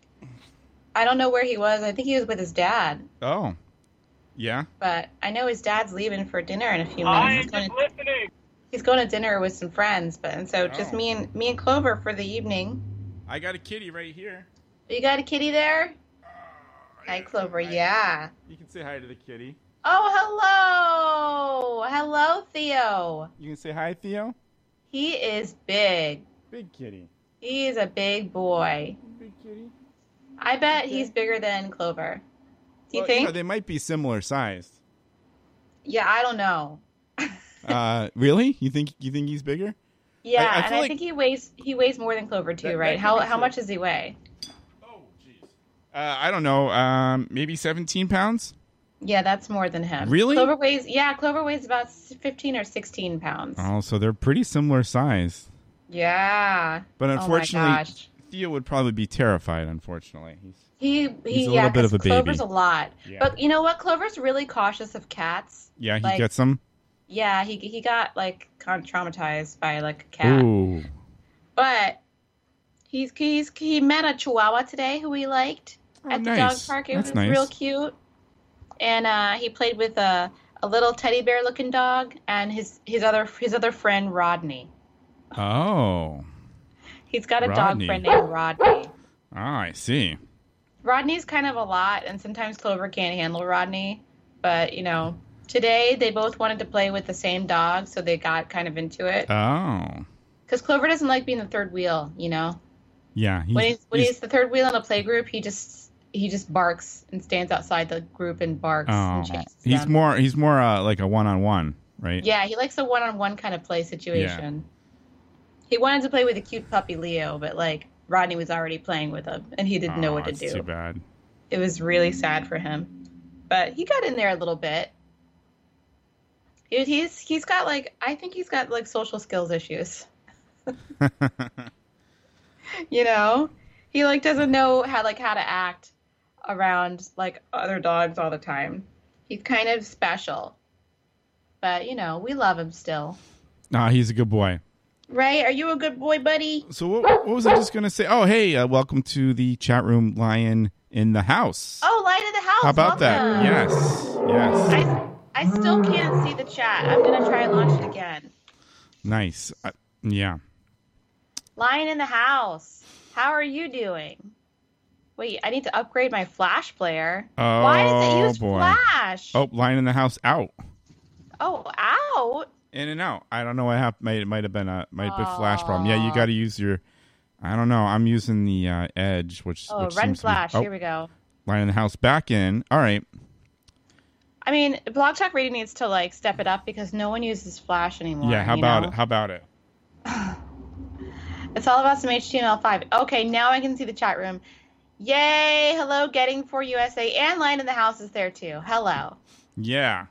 I don't know where he was. I think he was with his dad. Oh. Yeah. But I know his dad's leaving for dinner in a few minutes. I am He's going just to, listening. he's going to dinner with some friends, but and so just Oh. me and me and Clover for the evening. I got a kitty right here. You got a kitty there? Hi, Clover. Yeah. You can say hi to the kitty. Oh, hello, hello, Theo. You can say hi, Theo. He is big. Big kitty. He is a big boy. Big kitty. I bet he's bigger than Clover. Do you Well, think? know, they might be similar sized. Yeah, I don't know. uh, really? You think you think he's bigger? Yeah, I- I and feel I like- think he weighs he weighs more than Clover too, That- right? that How could be how true. much does he weigh? Uh, I don't know. Um, maybe seventeen pounds. Yeah, that's more than him. Really? Clover weighs yeah, Clover weighs about fifteen or sixteen pounds. Oh, so they're pretty similar size. Yeah. But Oh my unfortunately, gosh. Theo would probably be terrified. Unfortunately, he's He he He's a yeah, little bit 'cause of a Clover's baby. a lot. Yeah. But you know what? Clover's really cautious of cats. yeah. He Like, gets them. Yeah, he he got like kind of traumatized by like a cat. Ooh. But he's he's he met a Chihuahua today who he liked at the dog nice. park. It That's was nice. real cute. And uh, he played with a a little teddy bear looking dog and his his other his other friend Rodney. Oh. He's got a Rodney. dog friend named Rodney. Oh, I see. Rodney's kind of a lot, and sometimes Clover can't handle Rodney. But you know, today they both wanted to play with the same dog, so they got kind of into it. Oh. Because Clover doesn't like being the third wheel, you know. Yeah. He's, when he's when he's- he's the third wheel in a play group, he just he just barks and stands outside the group and barks oh, and chases he's them. more. He's more uh, like a one-on-one, right? Yeah, he likes a one-on-one kind of play situation. He wanted to play with a cute puppy Leo, but like Rodney was already playing with him, and he didn't know Oh, what to that's do. Too bad. It was really sad for him, but he got in there a little bit. He, he's he's got like I think he's got like social skills issues. You know, he like doesn't know how like how to act around like other dogs all the time. He's kind of special. but you know, we love him still. Nah, he's a good boy. Right? Are you a good boy, buddy? So what, what was I just going to say? Oh, hey, uh, welcome to the chat room, Lion in the House. Oh, Lion in the House. How about welcome. that? Yes. Yes. I, I still can't see the chat. I'm going to try and launch it again. Nice. Uh, yeah. Lion in the House. How are you doing? Wait, I need to upgrade my Flash player. Oh, Why does it use boy. Flash? Oh, Lion in the House out. Oh, out? In and out. I don't know what happened. Might, it might have been a might have been a Flash problem. Yeah, you got to use your. I don't know. I'm using the uh, Edge, which. Oh, which run seems Flash. To be, oh, Here we go. Lion in the House back in. All right. I mean, Blog Talk Radio needs to like step it up because no one uses Flash anymore. Yeah. How you about know? it? How about it? It's all about some H T M L five. Okay, now I can see the chat room. Yay! Hello, Getting for U S A, and Lion in the House is there too. Hello. Yeah.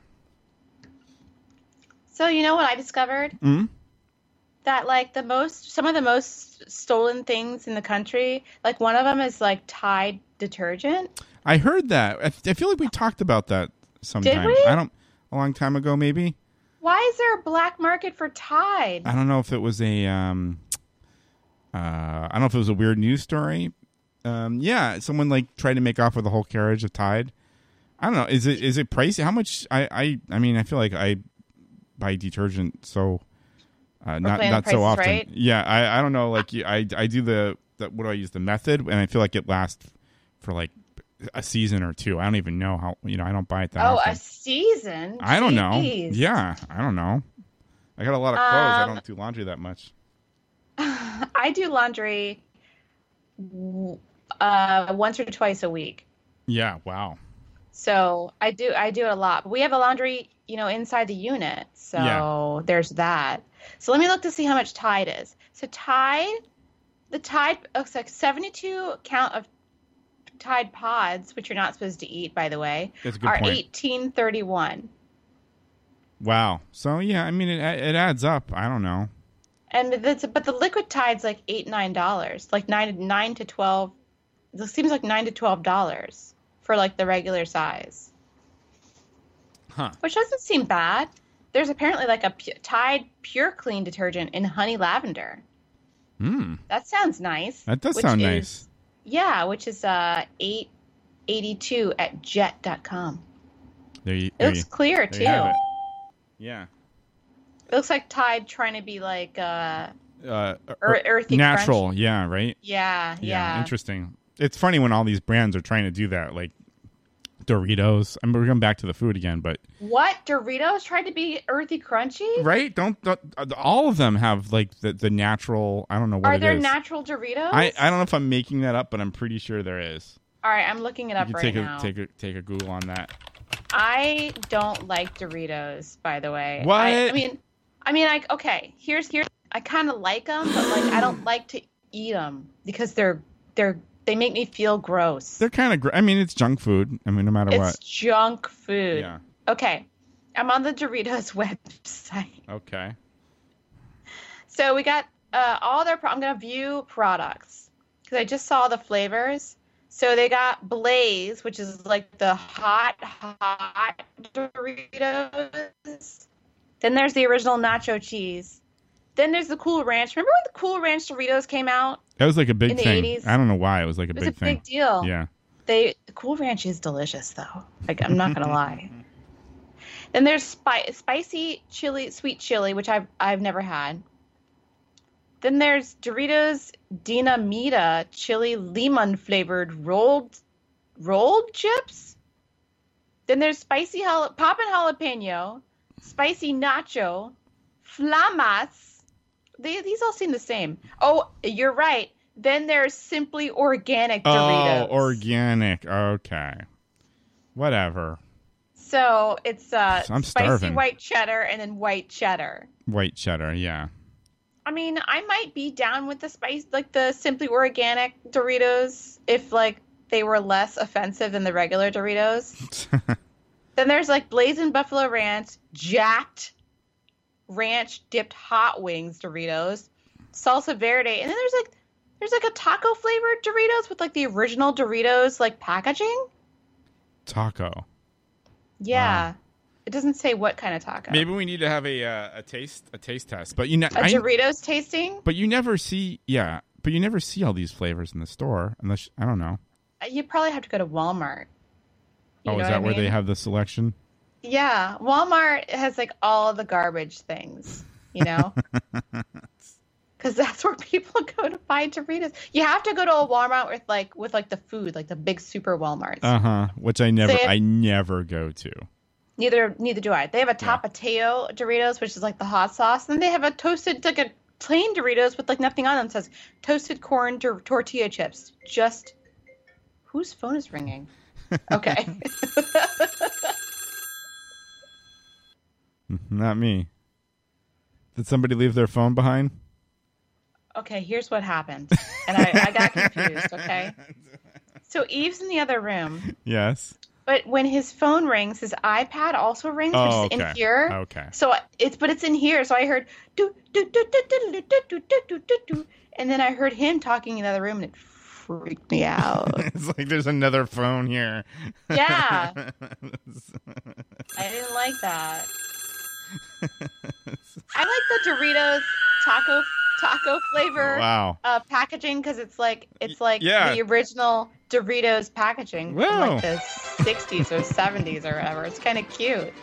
So you know what I discovered? Hmm. That like the most, some of the most stolen things in the country, like one of them is like Tide detergent. I heard that. I, f- I feel like we talked about that sometime. Did we? I don't. A long time ago, maybe. Why is there a black market for Tide? I don't know if it was a. Um, uh, I don't know if it was a weird news story. Um, yeah, someone like tried to make off with a whole carriage of Tide. I don't know. Is it is it pricey? How much? I I, I mean, I feel like I buy detergent so uh, not not so often. Right? Yeah, I, I don't know. Like I I do the, the what do I use the method, and I feel like it lasts for like a season or two. I don't even know how. You know, I don't buy it that oh, often. a season? I don't know. Jeez. Yeah, I don't know. I got a lot of clothes. I Um, don't do laundry that much. I do laundry uh, once or twice a week. Yeah. Wow. So I do I do it a lot. But we have a laundry, you know, inside the unit. So Yeah. there's that. So let me look to see how much Tide is. So Tide, the Tide looks like seventy-two count of Tide Pods, which you're not supposed to eat, by the way, That's a good are point. eighteen thirty-one. Wow. So yeah, I mean it it adds up. I don't know. And that's but the liquid Tide's like eight nine dollars, like nine nine to twelve. It seems like nine to twelve dollars for like the regular size, Huh. which doesn't seem bad. There's apparently like a pu- Tide Pure Clean detergent in honey lavender. Hmm. That sounds nice. That does which sound is- nice. Yeah, which is uh eight eighty-two at jet dot com. There you, It there looks you- clear there too. you have it. Yeah. It looks like Tide trying to be like uh Uh, Ear- earthy natural. crunchy. Yeah. Right. yeah yeah. Interesting. It's funny when all these brands are trying to do that, like Doritos. I mean, we're going back to the food again, but What, Doritos tried to be earthy crunchy? right? Don't, don't all of them have like the, the natural? I don't know what Are it there is. natural Doritos? I, I don't know if I'm making that up, but I'm pretty sure there is. All right, I'm looking it up You can right take a now. take a take a Google on that. I don't like Doritos, by the way. What? I, I mean, I mean, like, okay, here's here's. I kind of like them, but like, I don't like to eat them because they're they're they make me feel gross. They're kind of. Gr- I mean, it's junk food. I mean, no matter It's what. junk food. Yeah. Okay, I'm on the Doritos website. Okay. So we got uh, all their. Pro- I'm gonna view products because I just saw the flavors. So they got Blaze, which is like the hot, hot Doritos. Then there's the original nacho cheese. Then there's the Cool Ranch. Remember when the Cool Ranch Doritos came out? That was like a big In the thing. eighties? I don't know why it was like a It was big a thing. big deal. Yeah. They the Cool Ranch is delicious though. Like I'm not gonna lie. Then there's spi- spicy chili, sweet chili, which I've I've never had. Then there's Doritos Dinamita chili lemon flavored rolled rolled chips. Then there's spicy jala- poppin' jalapeno, spicy nacho, flamas. They, these all seem the same. Oh, you're right. Then there's simply organic Doritos. Oh, organic. Okay. Whatever. So it's uh, I'm spicy starving. white cheddar and then white cheddar. White cheddar. Yeah. I mean, I might be down with the spice, like the simply organic Doritos, if like they were less offensive than the regular Doritos. Then there's like Blazing Buffalo Ranch, Jacked Ranch dipped hot wings Doritos, Salsa Verde, and then there's like there's like a taco flavored Doritos with like the original Doritos like packaging. Taco. Yeah. Wow. It doesn't say what kind of taco. Maybe we need to have a uh, a taste a taste test. But you know, a Doritos tasting. But you never see, yeah. But you never see all these flavors in the store, unless I don't know. You probably have to go to Walmart. You oh, is that where mean? they have the selection? Yeah, Walmart has like all the garbage things, you know, because that's where people go to buy Doritos. You have to go to a Walmart with like with like the food, like the big super Walmarts. Uh huh. Which I never, have, I never go to. Neither, neither do I. They have a Tapatio Doritos, which is like the hot sauce, and then they have a toasted, like a plain Doritos with like nothing on them. It says toasted corn tor- tortilla chips. Just whose phone is ringing? Okay. Not me. Did somebody leave their phone behind? Okay, here's what happened. And I, I got confused, okay? So Eve's in the other room. Yes. But when his phone rings, his iPad also rings, oh, which is okay. in here. Okay. So it's but it's in here. So I heard do do do do do do do do do do do, and then I heard him talking in the other room, and it freaked me out. It's like there's another phone here. Yeah. I didn't like that. I like the Doritos taco taco flavor wow. uh, packaging because it's like it's like yeah. the original Doritos packaging wow. from like the sixties or seventies or whatever. It's kind of cute.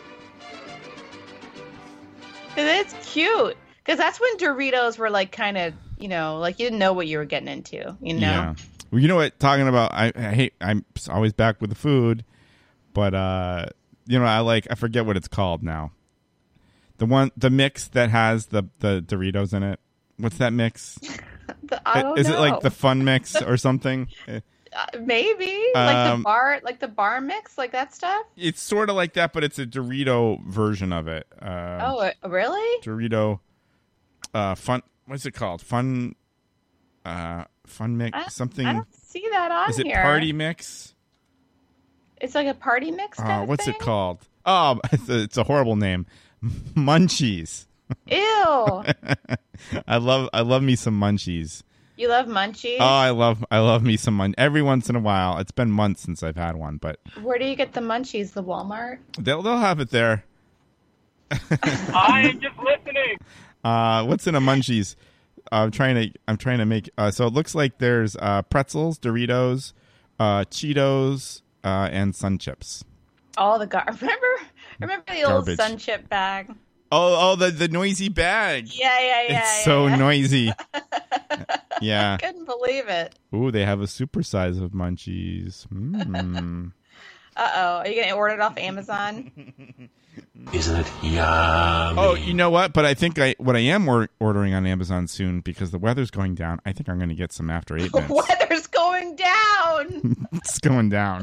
Cause it's cute because that's when Doritos were like kind of, you know, like you didn't know what you were getting into, you know. Yeah. Well, you know what? Talking about, I, I hate. I'm always back with the food, but uh, you know, I like. I forget what it's called now. The one, the mix that has the, the Doritos in it. What's that mix? the, I don't Is know. it like the fun mix or something? Uh, maybe like Um, the bar, like the bar mix, like that stuff. It's sort of like that, but it's a Dorito version of it. Um, oh, uh, really? Dorito, uh, fun. What's it called? Fun, uh, fun mix. I, something. I don't see that on Is it here. party mix? It's like a party mix. Kind Oh, of what's thing? it called? Oh, it's a, it's a horrible name. Munchies. Ew. I love I love me some munchies. You love munchies? Oh, I love I love me some mun. Every once in a while. It's been months since I've had one, but Where do you get the munchies? The Walmart? they'll they'll have it there. I am just listening. Uh, what's in a munchies? I'm trying to I'm trying to make. Uh, so it looks like there's uh, pretzels, Doritos, uh, Cheetos, uh, and Sun Chips. All the gar- remember remember the Garbage. old Sun Chip bag? Oh, oh, the, the noisy bag. Yeah, yeah, yeah. It's yeah, so yeah. noisy. Yeah. I couldn't believe it. Ooh, they have a super size of munchies. Mm. Uh oh. Are you gonna order it off Amazon? Isn't it yummy? Oh, you know what? But I think I what I am or- ordering on Amazon soon because the weather's going down. I think I'm going to get some after eight The minutes. weather's going down. It's going down.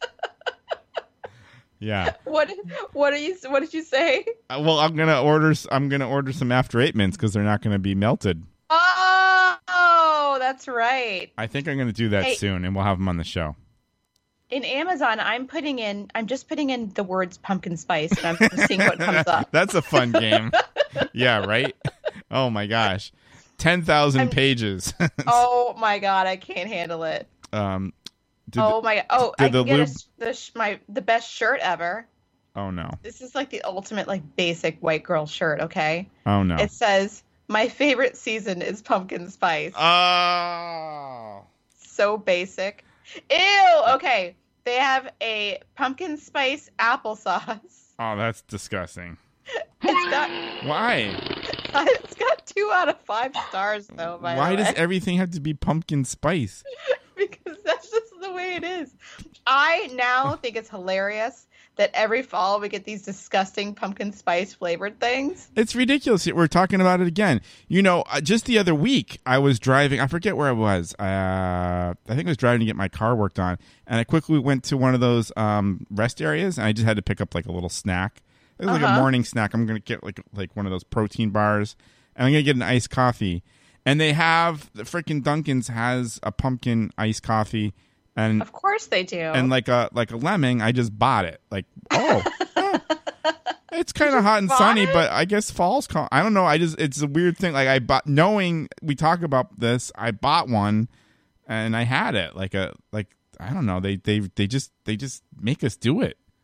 Yeah. What what are you what did you say? Uh, well, I'm gonna order. I'm gonna order some after eight mints because they're not going to be melted. Oh, that's right. I think I'm going to do that Hey. soon, and we'll have them on the show. In Amazon, I'm putting in I'm just putting in the words pumpkin spice and I'm seeing what comes up. That's a fun game. Yeah, right? Oh, my gosh. ten thousand pages. Oh my god, I can't handle it. um, did oh the- my oh, did I the can get a lube- s the sh- my the best shirt ever. Oh, no. This is like the ultimate like basic white girl shirt, okay? Oh, no. It says, "My favorite season is pumpkin spice." Oh. So basic. Ew, okay. They have a pumpkin spice applesauce. Oh, that's disgusting. It's got Why? it's got two out of five stars though, by Why the does way. everything have to be pumpkin spice? Because that's just the way it is. I now think it's hilarious that every fall we get these disgusting pumpkin spice flavored things. It's ridiculous. We're talking about it again. You know, uh, just the other week, I was driving. I forget where I was. Uh, I think I was driving to get my car worked on. And I quickly went to one of those um, rest areas. And I just had to pick up like a little snack. It was like Uh-huh. a morning snack. I'm going to get like like one of those protein bars. And I'm going to get an iced coffee. And they have, the freaking Dunkin's has a pumpkin iced coffee. And Of course they do. and like a like a lemming, I just bought it. Like, oh, eh, it's kind of hot and bought sunny, it? but I guess fall's call. I don't know. I just it's a weird thing. Like I bought, knowing we talk about this, I bought one, and I had it. Like a like I don't know. They they they just they just make us do it.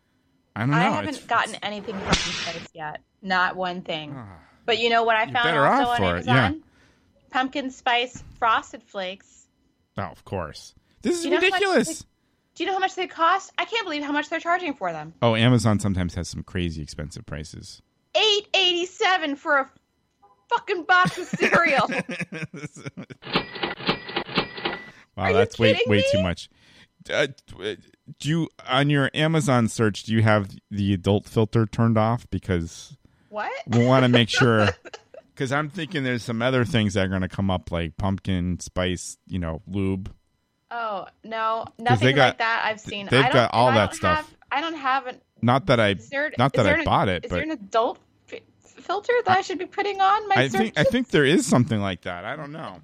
I don't know. I haven't it's, gotten it's... anything pumpkin spice yet. Not one thing. But you know what I You're found better also off on for it, Amazon? yeah. Pumpkin spice frosted flakes. Oh, of course. This is Do you know how much ridiculous. they- Do you know how much they cost? I can't believe how much they're charging for them. Oh, Amazon sometimes has some crazy expensive prices. eight eighty-seven for a fucking box of cereal. Wow, Are you that's way kidding way me? too much. Uh, do you on your Amazon search? Do you have the adult filter turned off? Because What? we want to make sure. Because I'm thinking there's some other things that are going to come up, like pumpkin spice, you know, lube. Oh no, nothing they got- like that I've seen. they've I don't, got all I that don't stuff. Have, I don't have an. Not that I, Is there, not is that there I an- bought it, Is but there an adult f- filter that I should be putting on my I search? think I think there is something like that. I don't know.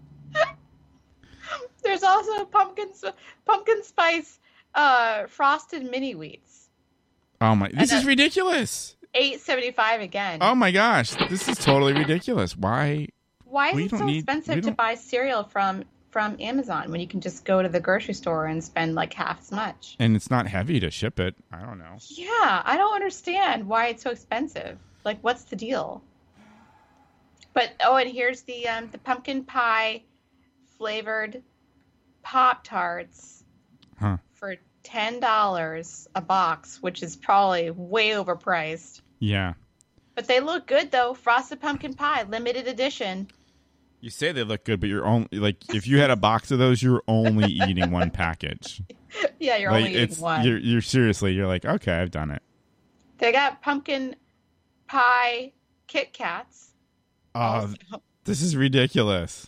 There's also pumpkin s- pumpkin spice uh, frosted mini wheats. Oh my! This And is a- ridiculous. eight seventy-five again. Oh my gosh! This is totally ridiculous. Why? Why is we it don't so need- we expensive to don't- buy cereal from from Amazon when you can just go to the grocery store and spend like half as much? And it's not heavy to ship it. I don't know. Yeah, I don't understand why it's so expensive. Like, what's the deal? But oh, and here's the um, the pumpkin pie flavored Pop Tarts Huh? for ten dollars a box, which is probably way overpriced. Yeah. But they look good though. Frosted pumpkin pie, limited edition. You say they look good, but you're only like if you had a box of those, you're only eating one package. Yeah, you're like only eating it's one. you're you're seriously you're like okay, I've done it. They got pumpkin pie Kit Kats. Oh, this is ridiculous.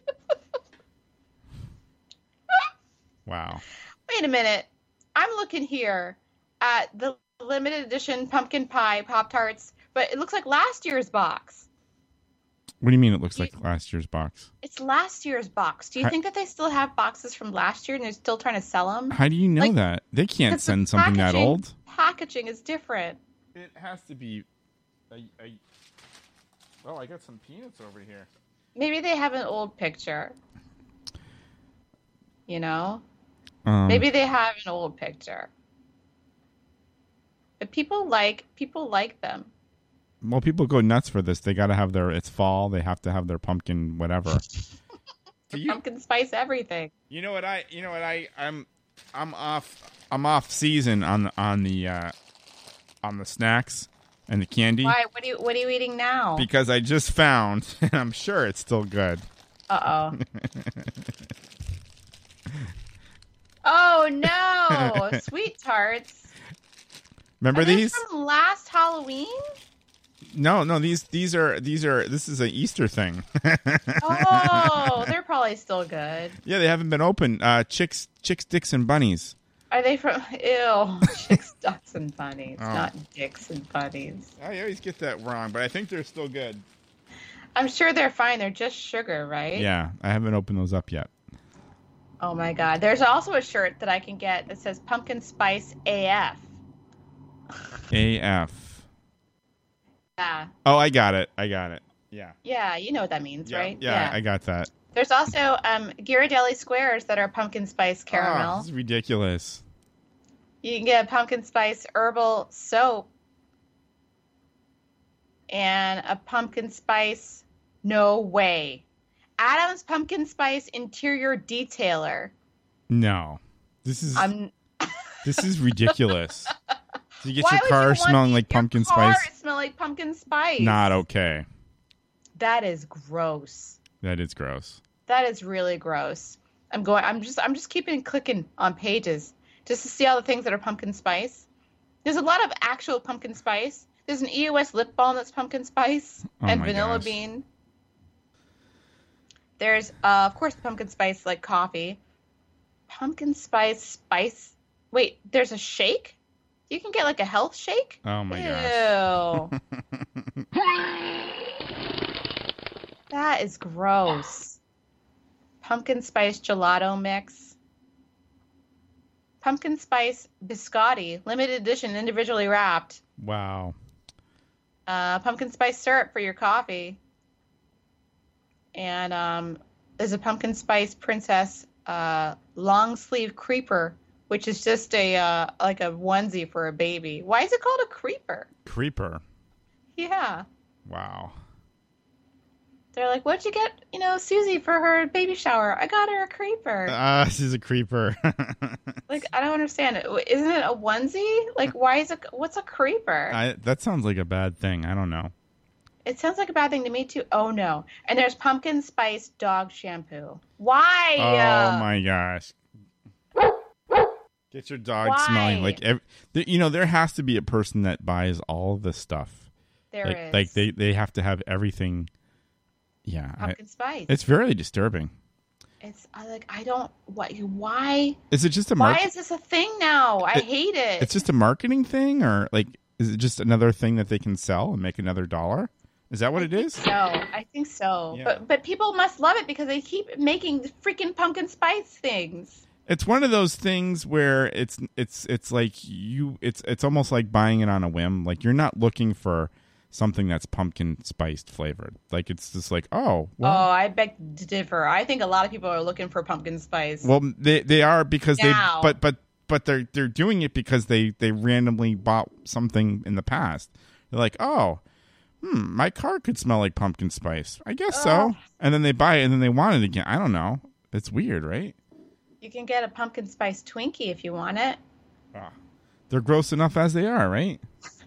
Wow. Wait a minute. I'm looking here at the limited edition pumpkin pie Pop Tarts, but it looks like last year's box. What do you mean it looks like last year's box? It's last year's box. Do you How- think that they still have boxes from last year and they're still trying to sell them? How do you know Like, that? They can't because the send something that packaging- old. Packaging is different. It has to be. I, I, oh, I got some peanuts over here. Maybe they have an old picture. You know? Um, Maybe they have an old picture. But people like people like them. Well, people go nuts for this. They got to have their. It's fall. They have to have their pumpkin whatever. Pumpkin spice everything. You know what I? You know what I? I'm. I'm off. I'm off season on on the uh, on the snacks and the candy. Why? What are you What are you eating now? Because I just found, and I'm sure it's still good. Uh oh. Oh no! Sweet tarts. Remember Are they these? from last Halloween? No, no. These these are these are. This is an Easter thing. Oh, they're probably still good. Yeah, they haven't been open. Uh, chicks, chicks, dicks, and bunnies. Are they from? Ew, chicks, ducks, and bunnies, Oh. not dicks and bunnies. I always get that wrong, but I think they're still good. I'm sure they're fine. They're just sugar, right? Yeah, I haven't opened those up yet. Oh my god. There's also a shirt that I can get that says Pumpkin Spice A F. A F. Yeah. Oh, I got it. I got it. Yeah. Yeah, you know what that means, Yeah, right? yeah, I got that. There's also um, Ghirardelli squares that are pumpkin spice Oh, caramel. this is ridiculous. You can get a pumpkin spice herbal soap and a pumpkin spice. No way. Adam's pumpkin spice interior detailer. No, this is I'm. this is ridiculous. So you get Why your would car you want smelling your like pumpkin car spice. smell like pumpkin spice. Not okay. That is gross. That is gross. That is really gross. I'm going. I'm just. I'm just keeping clicking on pages just to see all the things that are pumpkin spice. There's a lot of actual pumpkin spice. There's an E O S lip balm that's pumpkin spice Oh and my vanilla gosh. bean. There's, uh, of course, pumpkin spice like coffee. Pumpkin spice spice. Wait, there's a shake. You can get like a health shake. Oh my gosh. Ew. That is gross. Pumpkin spice gelato mix. Pumpkin spice biscotti, limited edition, individually wrapped. Wow. Uh, pumpkin spice syrup for your coffee. And um, there's a pumpkin spice princess uh, long sleeve creeper which is just a uh, like a onesie for a baby. Why is it called a creeper? Creeper. Yeah. Wow. They're like, what'd you get, you know, Susie for her baby shower? I got her a creeper. Ah, uh, she's a creeper. Like, I don't understand it. Isn't it a onesie? Like, why is it, what's a creeper? I, that sounds like a bad thing. I don't know. It sounds like a bad thing to me, too. Oh, no. And there's pumpkin spice dog shampoo. Why? Oh, my gosh. Get your dog Why? smelling like, every, you know, there has to be a person that buys all of this stuff. There like, is. Like, they, they have to have everything. Yeah. Pumpkin I, spice. It's very disturbing. It's I like, I don't, what, why? Is it just a Why market? is this a thing now? I It- hate it. It's just a marketing thing, or like, is it just another thing that they can sell and make another dollar? Is that what it is? So I think so, Yeah. but but people must love it because they keep making the freaking pumpkin spice things. It's one of those things where it's it's it's like you it's it's almost like buying it on a whim. Like you're not looking for something that's pumpkin spiced flavored. Like it's just like, oh, well, Oh, I beg to differ. I think a lot of people are looking for pumpkin spice. well they they are because Now. they but but but they're they're doing it because they they randomly bought something in the past. They're like, oh, hmm, my car could smell like pumpkin spice. I guess so. Ugh. And then they buy it and then they want it again. I don't know. It's weird, right? You can get a pumpkin spice Twinkie if you want it. They're gross enough as they are, right?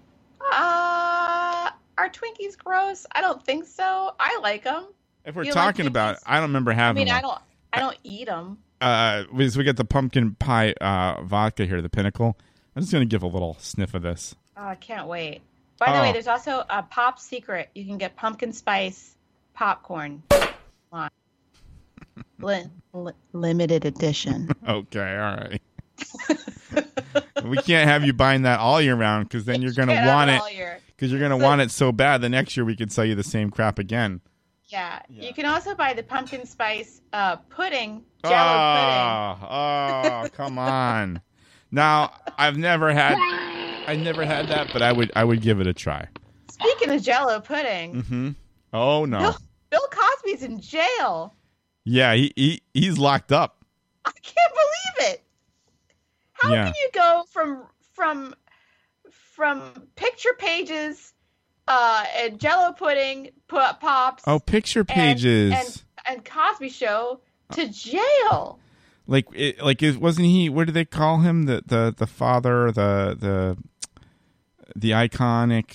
Uh, are Twinkies gross? I don't think so. I like them. If we're You like talking about it, I don't remember I having mean, one. I don't. I don't eat them. Uh, we, so we got the pumpkin pie uh, vodka here, the Pinnacle. I'm just going to give a little sniff of this. Oh, I can't wait. By the Oh. way, there's also a Pop Secret. You can get pumpkin spice popcorn. Li- li- limited edition. Okay, all right. We can't have you buying that all year round because then you're going to Can't have want it it. all year. Because you're going to want it so bad the next year we could sell you the same crap again. Yeah. You can also buy the pumpkin spice uh, pudding, Jello pudding. Oh, oh, come on. Now, I've never had I never had that, but I would I would give it a try. Speaking of Jello pudding, Mm-hmm. Oh, no. Bill, Bill Cosby's in jail. Yeah, he, he he's locked up. I can't believe it. How Yeah. can you go from from from picture pages uh, and Jello pudding, pu- pops, Oh, picture and- pages. and, and Cosby Show to jail? Like, it, like, it, wasn't he? What do they call him? The the the father, the the the iconic.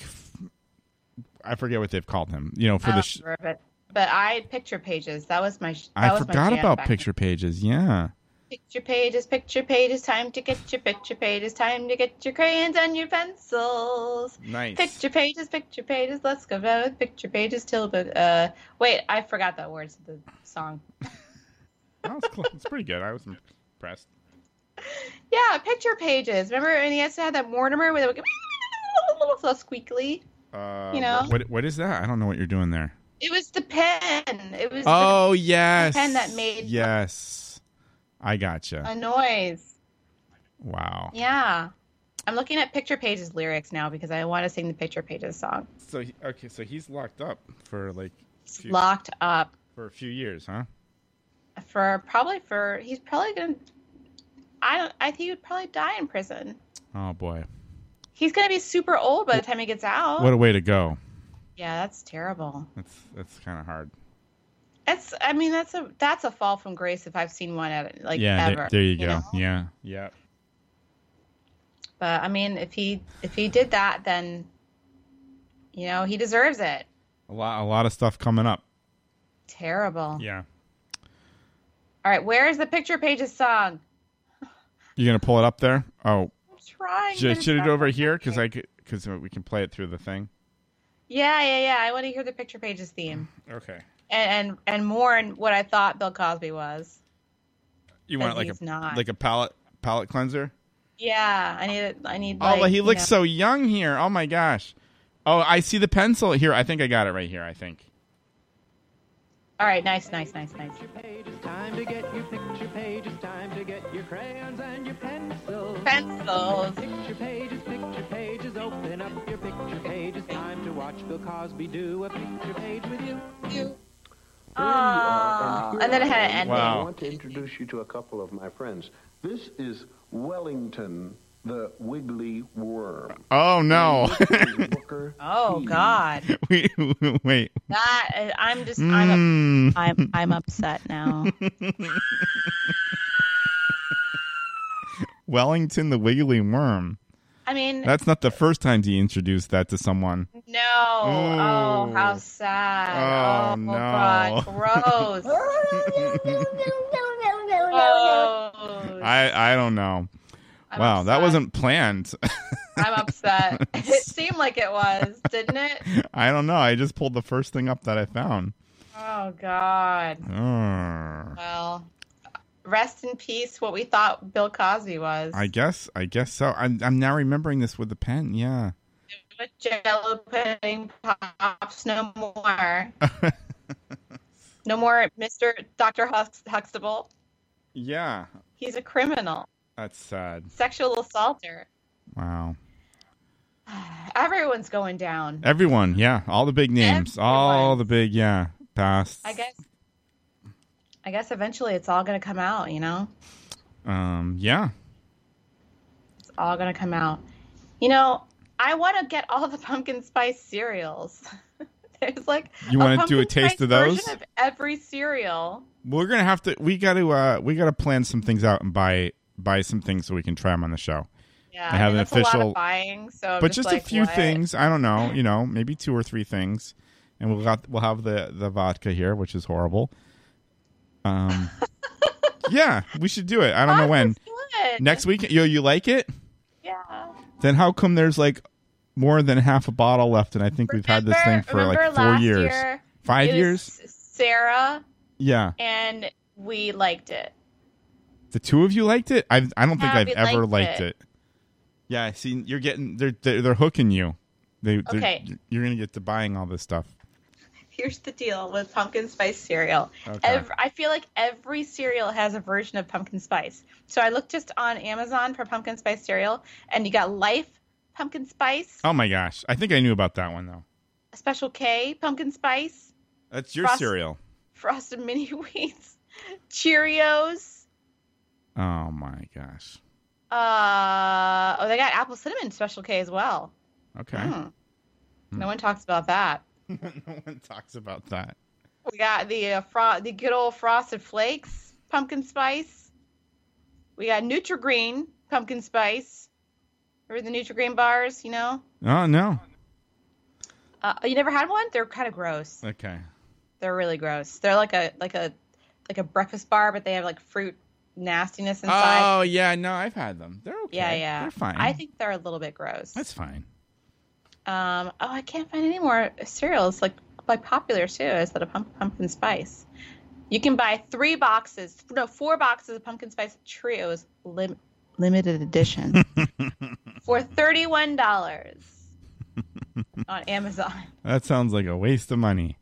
I forget what they've called him. You know, for I the. don't Sh- remember it. But I picture pages. That was my. That I was my forgot jam about back picture pages. Yeah. Picture pages, picture pages, time to get your picture pages, time to get your crayons and your pencils. Nice. Picture pages, picture pages, let's go with picture pages till, but, uh, wait, I forgot the words of the song. That was close. It's pretty good. I was impressed. Yeah, picture pages. Remember when he used to have that Mortimer where they would go so squeakly? Uh, You know? what what is that? I don't know what you're doing there. It was the pen. It was Oh the, yes. the pen that made Yes. I gotcha. a noise. Wow. Yeah. I'm looking at Picture Pages lyrics now because I want to sing the Picture Pages song. So he, okay, so he's locked up for like few, Locked up for a few years, huh? for probably for he's probably gonna. I don't. I think he would probably die in prison. Oh boy. He's gonna be super old by the time he gets out. What a way to go. Yeah, that's terrible. That's that's kind of hard. It's. I mean, that's a that's a fall from grace if I've seen one at like yeah, ever. there, there you, go. know? Yeah, yeah. But I mean, if he if he did that, then you know he deserves it. A lot, a lot of stuff coming up. Terrible. Yeah. All right, where's the Picture Pages song? You gonna pull it up there? Oh, I'm trying. should, but should it's it not over here? working. Because I because we can play it through the thing. Yeah, yeah, yeah. I want to hear the Picture Pages theme. Okay. And and, and mourn what I thought Bill Cosby was. You want it Because like he's a not. like a palate palate cleanser? Yeah, I need it. I need. Oh, Like, but he you looks know- so young here. Oh my gosh. Oh, I see the pencil here. I think I got it right here. I think. All right, nice, nice, nice, nice. Time to get your picture pages, time to get your crayons and your pencils. Pencils. Picture pages, picture pages, open up your picture pages. Time to watch Bill Cosby do a picture page with you. You. There you are, and and then it had an ending. I want to introduce you to a couple of my friends. This is Wellington, the wiggly worm. Oh no! Oh God! wait, wait. That I'm just Mm. I'm up, I'm I'm upset now. Wellington the Wiggly Worm. I mean, That's not the first time he introduced that to someone. no. Oh, how sad. Oh, Oh, no. God, gross. Oh, I I don't know. I'm wow, that upset. wasn't planned. I'm upset. It seemed like it was, didn't it? I don't know. I just pulled the first thing up that I found. Oh God. Urgh. Well, rest in peace. What we thought Bill Cosby was. I guess. I guess so. I'm I'm now remembering this with the pen. Yeah. With Jello pudding pops, no more. No more, Mister Doctor Hux- Huxtable. Yeah. He's a criminal, That's sad. sexual assaulter. Wow. Everyone's going down. Everyone. Yeah. All the big names. All the big. Yeah. Past. I guess. I guess eventually it's all going to come out. You know, Um. Yeah. it's all going to come out. You know, I want to get all the pumpkin spice cereals. There's like You a wanna do a pumpkin taste spice of those? version of every cereal. We're gonna have to. We got to. Uh. We got to plan some things out and buy buy some things so we can try them on the show. Yeah, I have mean, an that's a lot official. of buying, so I'm but just, like, a few what? things. I don't know. You know, maybe two or three things, and we'll got we'll have the the vodka here, which is horrible. Um. yeah, we should do it. I don't know when. Good. Next week. Yo, you like it? Yeah. Then how come there's like more than half a bottle left, and I think we've had this thing for Remember like four last years, year, five it was years. Sarah Yeah, and we liked it. the two of you liked it. I I don't think Yeah, I've we ever liked liked it. it. Yeah, see, you're getting they're they're, they're hooking you. They they're- Okay. You're gonna get to buying all this stuff. Here's the deal with pumpkin spice cereal. Okay. Ev- I feel like every cereal has a version of pumpkin spice. So I looked just on Amazon for pumpkin spice cereal, and you got Life pumpkin spice, Oh my gosh, I think I knew about that one though. Special K pumpkin spice, That's your Frost- cereal. Frosted Mini Wheats, Cheerios. Oh my gosh. Uh, oh, they got apple cinnamon Special K as well. Okay. Hmm. No one talks about that. no one talks about that. We got the uh, fro- the good old Frosted Flakes pumpkin spice. We got Nutri-Green pumpkin spice. Remember the Nutri-Green bars? You know. Oh no. Uh, you never had one? They're kind of gross. Okay. They're really gross. They're like a like a like a breakfast bar, but they have like fruit nastiness inside. Oh yeah, no, I've had them. They're okay. Yeah, yeah. They're fine. I think they're a little bit gross. That's fine. Um. Oh, I can't find any more cereals like like popular too instead of pump, pumpkin spice. You can buy three boxes, no, four boxes of pumpkin spice Trios lim- limited edition for thirty-one dollars on Amazon. That sounds like a waste of money.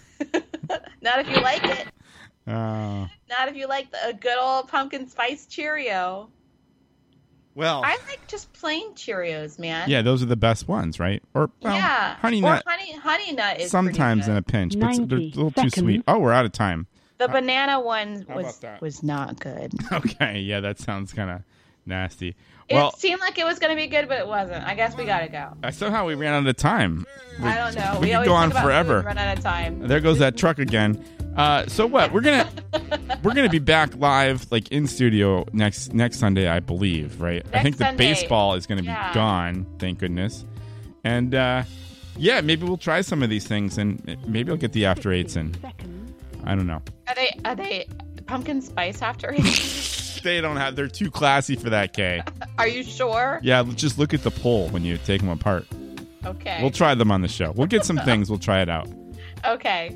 Not if you like it. Oh. Not if you like the, a good old pumpkin spice Cheerio. Well, I like just plain Cheerios, man. yeah, those are the best ones, right? Or well, yeah, honey or nut. honey honey nut is Sometimes pretty in good. a pinch, but they're a little too seconds. sweet. Oh, we're out of time. The banana one How was about that? was not good. Okay, yeah, that sounds kind of nasty. Well, It seemed like it was going to be good, but it wasn't. I guess we got to go. uh, somehow we ran out of time. I don't know. We, could always go on think about forever. food, run out of time. There goes that truck again. Uh, so what? We're gonna we're gonna be back live, like in studio next next Sunday, I believe. Right? I Next think the Sunday. baseball is gonna be Yeah. gone. Thank goodness. And uh, yeah, maybe we'll try some of these things, and maybe I'll get the after eights in. I don't know. Are they are they pumpkin spice after eight? They don't have. They're too classy for that, Kay. Are you sure? Yeah, just look at the poll when you take them apart. Okay. We'll try them on the show. We'll get some things. We'll try it out. Okay.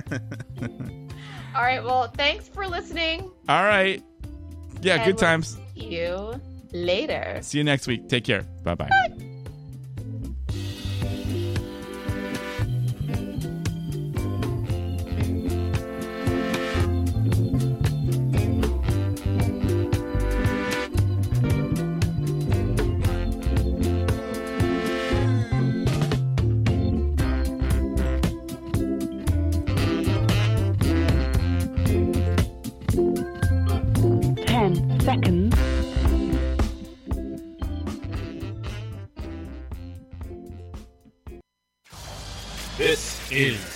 All right. Well, thanks for listening. All right. Yeah, And good we'll times. See you later. See you next week. Take care. Bye-bye. is